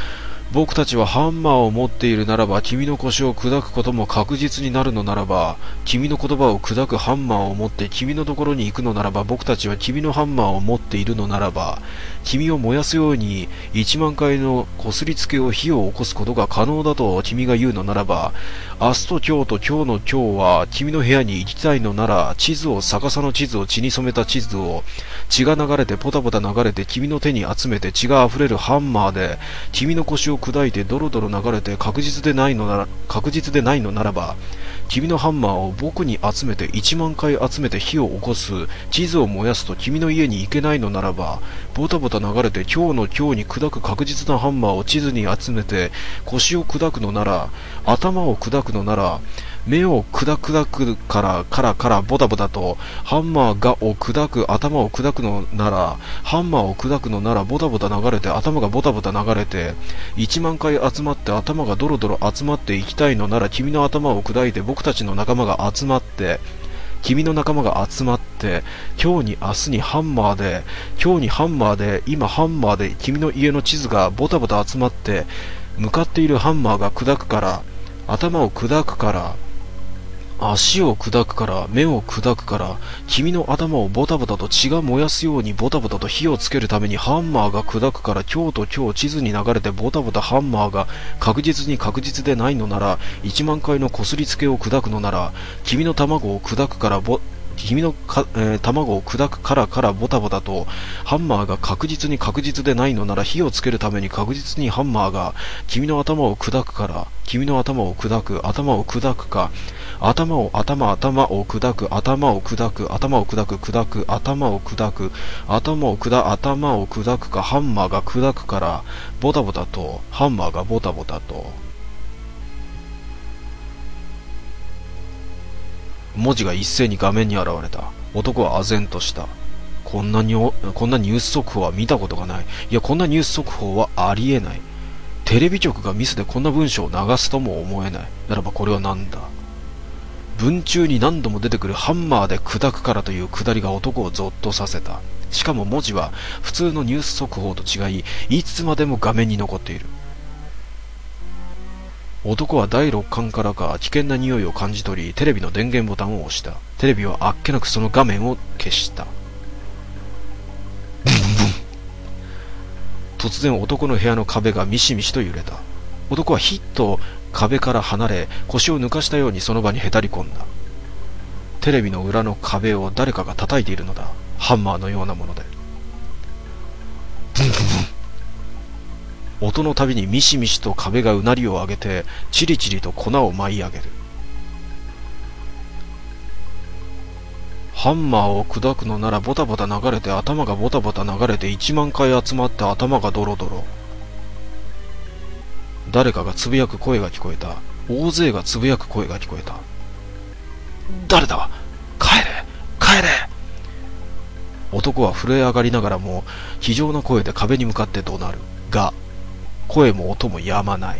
僕たちはハンマーを持っているならば、君の腰を砕くことも確実になるのならば、君の言葉を砕くハンマーを持って君のところに行くのならば、僕たちは君のハンマーを持っているのならば、君を燃やすように一万回のこすりつけを火を起こすことが可能だと君が言うのならば、明日と今日と今日の今日は君の部屋に行きたいのなら、地図を逆さの地図を血に染めた地図を、血が流れてポタポタ流れて君の手に集めて血が溢れるハンマーで君の腰を砕いてドロドロ流れて確実でないのなら確実でないのならば、君のハンマーを僕に集めて一万回集めて火を起こす、地図を燃やすと君の家に行けないのならば、ボタボタ流れて今日の今日に砕く確実なハンマーを地図に集めて腰を砕くのなら、頭を砕くのなら、目を砕く砕くからからからボタボタとハンマーがを砕く頭を砕くのなら、ハンマーを砕くのならボタボタ流れて頭がボタボタ流れて一万回集まって頭がドロドロ集まっていきたいのなら、君の頭を砕いて僕たちの仲間が集まって君の仲間が集まって今日に明日にハンマーで今日にハンマーで今ハンマーで君の家の地図がボタボタ集まって向かっているハンマーが砕くから、頭を砕くから足を砕くから、目を砕くから、君の頭をボタボタと血が燃やすようにボタボタと火をつけるためにハンマーが砕くから、今日と今日地図に流れてボタボタハンマーが確実に確実でないのなら、一万回のこすりつけを砕くのなら、君の卵を砕くからボ君のか、えー、卵を砕くからからボタボタとハンマーが確実に確実でないのなら、火をつけるために確実にハンマーが君の頭を砕くから、君の頭を砕く頭を砕くか、頭を頭頭を砕く頭を砕く頭を砕く砕く頭を砕く頭を砕頭を砕くか、ハンマーが砕くからボタボタとハンマーがボタボタと。文字が一斉に画面に現れた。男は唖然とした。こんなにおこんなニュース速報は見たことがない。いや、こんなニュース速報はありえない。テレビ局がミスでこんな文章を流すとも思えない。ならばこれは何だ。文中に何度も出てくるハンマーで砕くからというくだりが男をゾッとさせた。しかも文字は普通のニュース速報と違い、いつまでも画面に残っている。男は第六感からか危険な匂いを感じ取り、テレビの電源ボタンを押した。テレビはあっけなくその画面を消した。突然男の部屋の壁がミシミシと揺れた。男はひっと壁から離れ、腰を抜かしたようにその場にへたり込んだ。テレビの裏の壁を誰かが叩いているのだ。ハンマーのようなもので。音のたびにミシミシと壁がうなりを上げて、チリチリと粉を舞い上げる。ハンマーを砕くのならボタボタ流れて頭がボタボタ流れて一万回集まって頭がドロドロ。誰かがつぶやく声が聞こえた。大勢がつぶやく声が聞こえた。誰だ？帰れ！帰れ！男は震え上がりながらも非常な声で壁に向かって怒鳴る。が、声も音も止まない。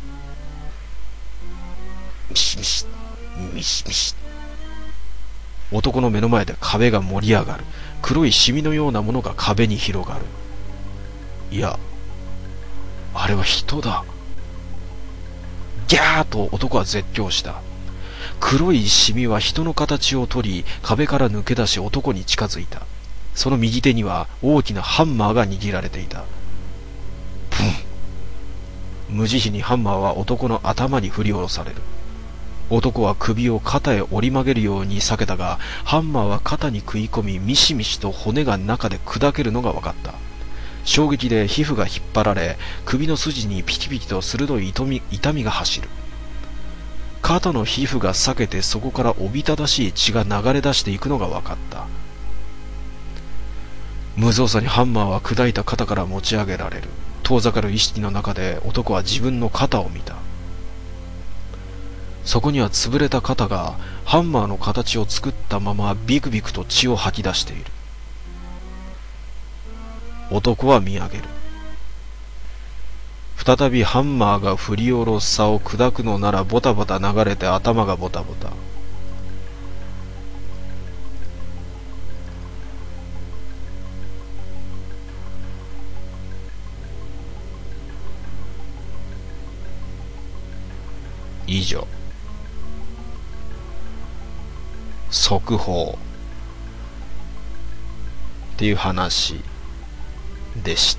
ミシミシ、ミシミシ。 男の目の前で壁が盛り上がる。黒いシミのようなものが壁に広がる。いや、あれは人だ。ギャーと男は絶叫した。黒いシミは人の形をとり、壁から抜け出し男に近づいた。その右手には大きなハンマーが握られていた。プン。無慈悲にハンマーは男の頭に振り下ろされる。男は首を肩へ折り曲げるように避けたが、ハンマーは肩に食い込み、ミシミシと骨が中で砕けるのが分かった。衝撃で皮膚が引っ張られ、首の筋にピキピキと鋭い痛み、痛みが走る。肩の皮膚が裂けてそこからおびただしい血が流れ出していくのが分かった。無造作にハンマーは砕いた肩から持ち上げられる。遠ざかる意識の中で男は自分の肩を見た。そこには潰れた肩がハンマーの形を作ったままビクビクと血を吐き出している。男は見上げる。再びハンマーが振り下ろすさを砕くのならボタボタ流れて頭がボタボタ。 以上。速報っていう話でした。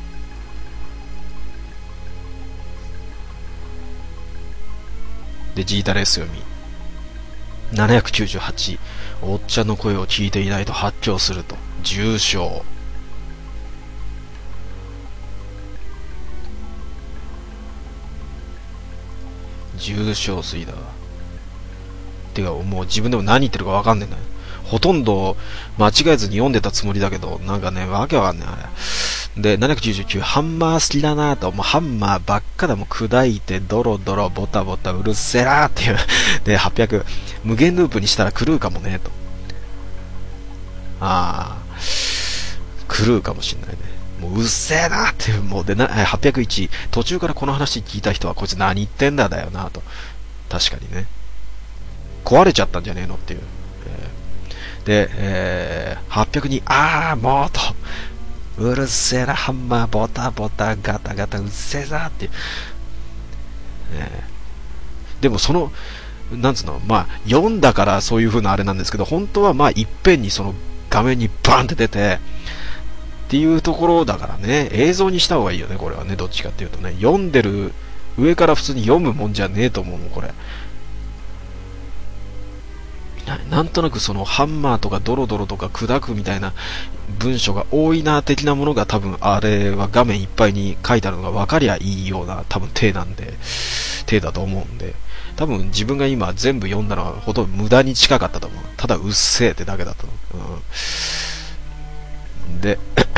で、ジータレス読み。ななひゃくきゅうじゅうはち、おっちゃんの声を聞いていないと発狂すると。重症。重症水だ。てか、もう自分でも何言ってるか分かんねえんだよ。ほとんど間違えずに読んでたつもりだけど、なんかね、わけわかんねえ、あれ。で、ななひゃくきゅうじゅうきゅう、ハンマー好きだなと、もうハンマーばっかだもん、砕いて、ドロドロ、ボタボタ、うるせえなーっていう。で、はっぴゃく、無限ループにしたら狂うかもね、と。あー、狂うかもしんないね。もううっせえなーっていう、もうでな、はっぴゃくいち、途中からこの話聞いた人は、こいつ何言ってんだだよなと。確かにね。壊れちゃったんじゃねえのっていう。えー、で、えー、はっぴゃくに、あー、もうと。うるせえな、ハンマー、ボタボタ、ガタガタ、うっせえなっていう。えー、でもその、なんつうの、まあ、読んだからそういう風なあれなんですけど、本当はまあ、いっぺんにその画面にバーンって出て、っていうところだからね、映像にした方がいいよね、これはね、どっちかっていうとね、読んでる、上から普通に読むもんじゃねえと思うもん、これ。なんとなくそのハンマーとかドロドロとか砕くみたいな文章が多いな的なものが多分あれは画面いっぱいに書いてあるのが分かりゃいいような多分手なんで、手だと思うんで、多分自分が今全部読んだのはほとんど無駄に近かったと思う。ただうっせえってだけだと思う。うん、で、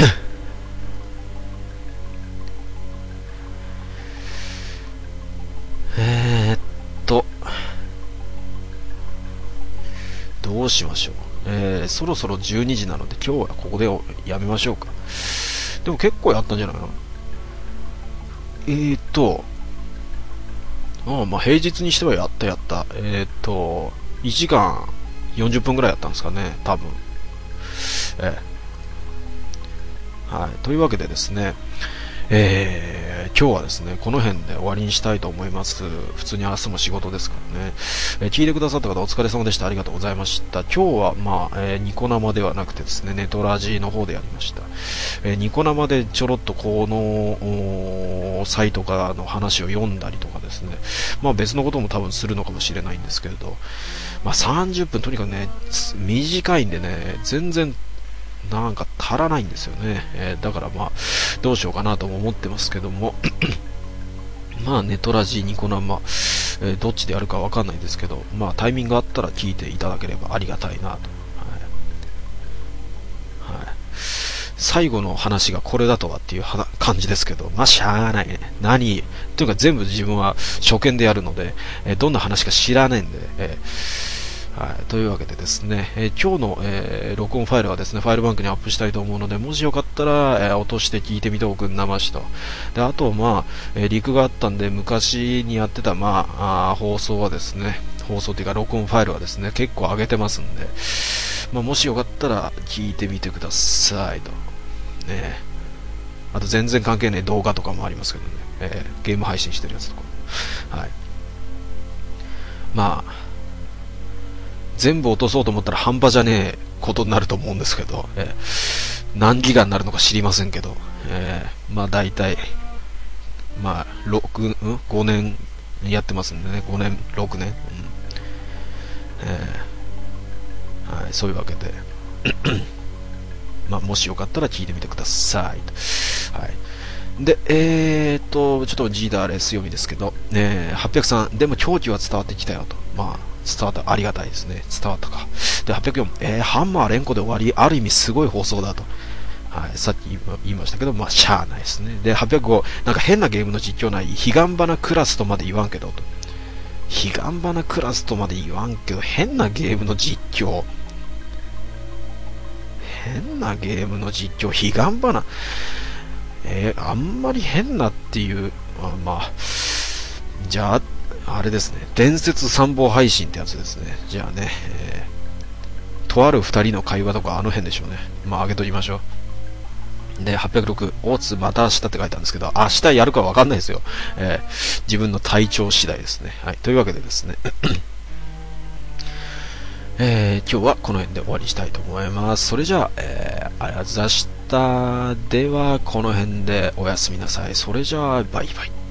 えーっと、どうしましょう。えー、そろそろじゅうにじなので今日はここでやめましょうか。でも結構やったんじゃないの？えーと、ああ、まあ平日にしてはやったやった。えーと、いちじかんよんじゅっぷんぐらいやったんですかね、多分。えー、はい。というわけでですね、えー、今日はですね、この辺で終わりにしたいと思います。普通に明日も仕事ですからね。えー、聞いてくださった方お疲れ様でした。ありがとうございました。今日は、まあ、えー、ニコ生ではなくてですね、ネトラジの方でやりました。えー、ニコ生でちょろっとこの、サイトからの話を読んだりとかですね、まあ別のことも多分するのかもしれないんですけれど、まあさんじゅっぷんとにかくね、短いんでね、全然なんか足らないんですよね、えー、だからまあどうしようかなとも思ってますけどもまあネトラジニコ生、えー、どっちでやるかわかんないですけど、まあタイミングがあったら聞いていただければありがたいなと、はいはい、最後の話がこれだとはっていう感じですけど、まあしゃあないね。何というか全部自分は初見でやるので、えー、どんな話か知らないんで、えーはい、というわけでですね、えー、今日の、えー、録音ファイルはですね、ファイルバンクにアップしたいと思うので、もしよかったら、えー、落として聞いてみておくんなましと。で、あと、まあ、えー、リクがあったんで、昔にやってた、まあ、あ放送はですね、放送というか録音ファイルはですね、結構上げてますんで、まあ、もしよかったら聞いてみてくださいと。ね、あと全然関係ない動画とかもありますけどね、えー、ゲーム配信してるやつとか。はい。まあ、全部落とそうと思ったら半端じゃねえことになると思うんですけど、えー、何ギガになるのか知りませんけど、えー、まあ大体、まあ、ろく、ん ?ご 年やってますんでね、ごねん、ろくねん。うんえーはい、そういうわけで、まあ、もしよかったら聞いてみてください。はい。で、えーと、ちょっとジーダーレス読みですけど、ね、はっぴゃくさん、でも狂気は伝わってきたよと。まあ、伝わった、ありがたいですね。伝わったか。で、はっぴゃくよん、えー、ハンマー連呼で終わり、ある意味すごい放送だと。はい、さっき言いましたけど、まあ、しゃあないですね。で、はっぴゃくご、なんか変なゲームの実況ない、彼岸花クラスとまで言わんけど、と。彼岸花クラスとまで言わんけど、変なゲームの実況。変なゲームの実況、彼岸花。えー、あんまり変なっていう、あまあ、じゃあ、あれですね、伝説参謀配信ってやつですね。じゃあね、えー、とある二人の会話とかあの辺でしょうね。まあ、上げときましょう。 で、はっぴゃくろく、大津また明日って書いたんですけど、明日やるかわかんないですよ。えー、自分の体調次第ですね。はい。というわけでですね、えー、今日はこの辺で終わりにしたいと思います。それじゃあ、えー、ありがとうございました。では、この辺でおやすみなさい。それじゃあ、バイバイ。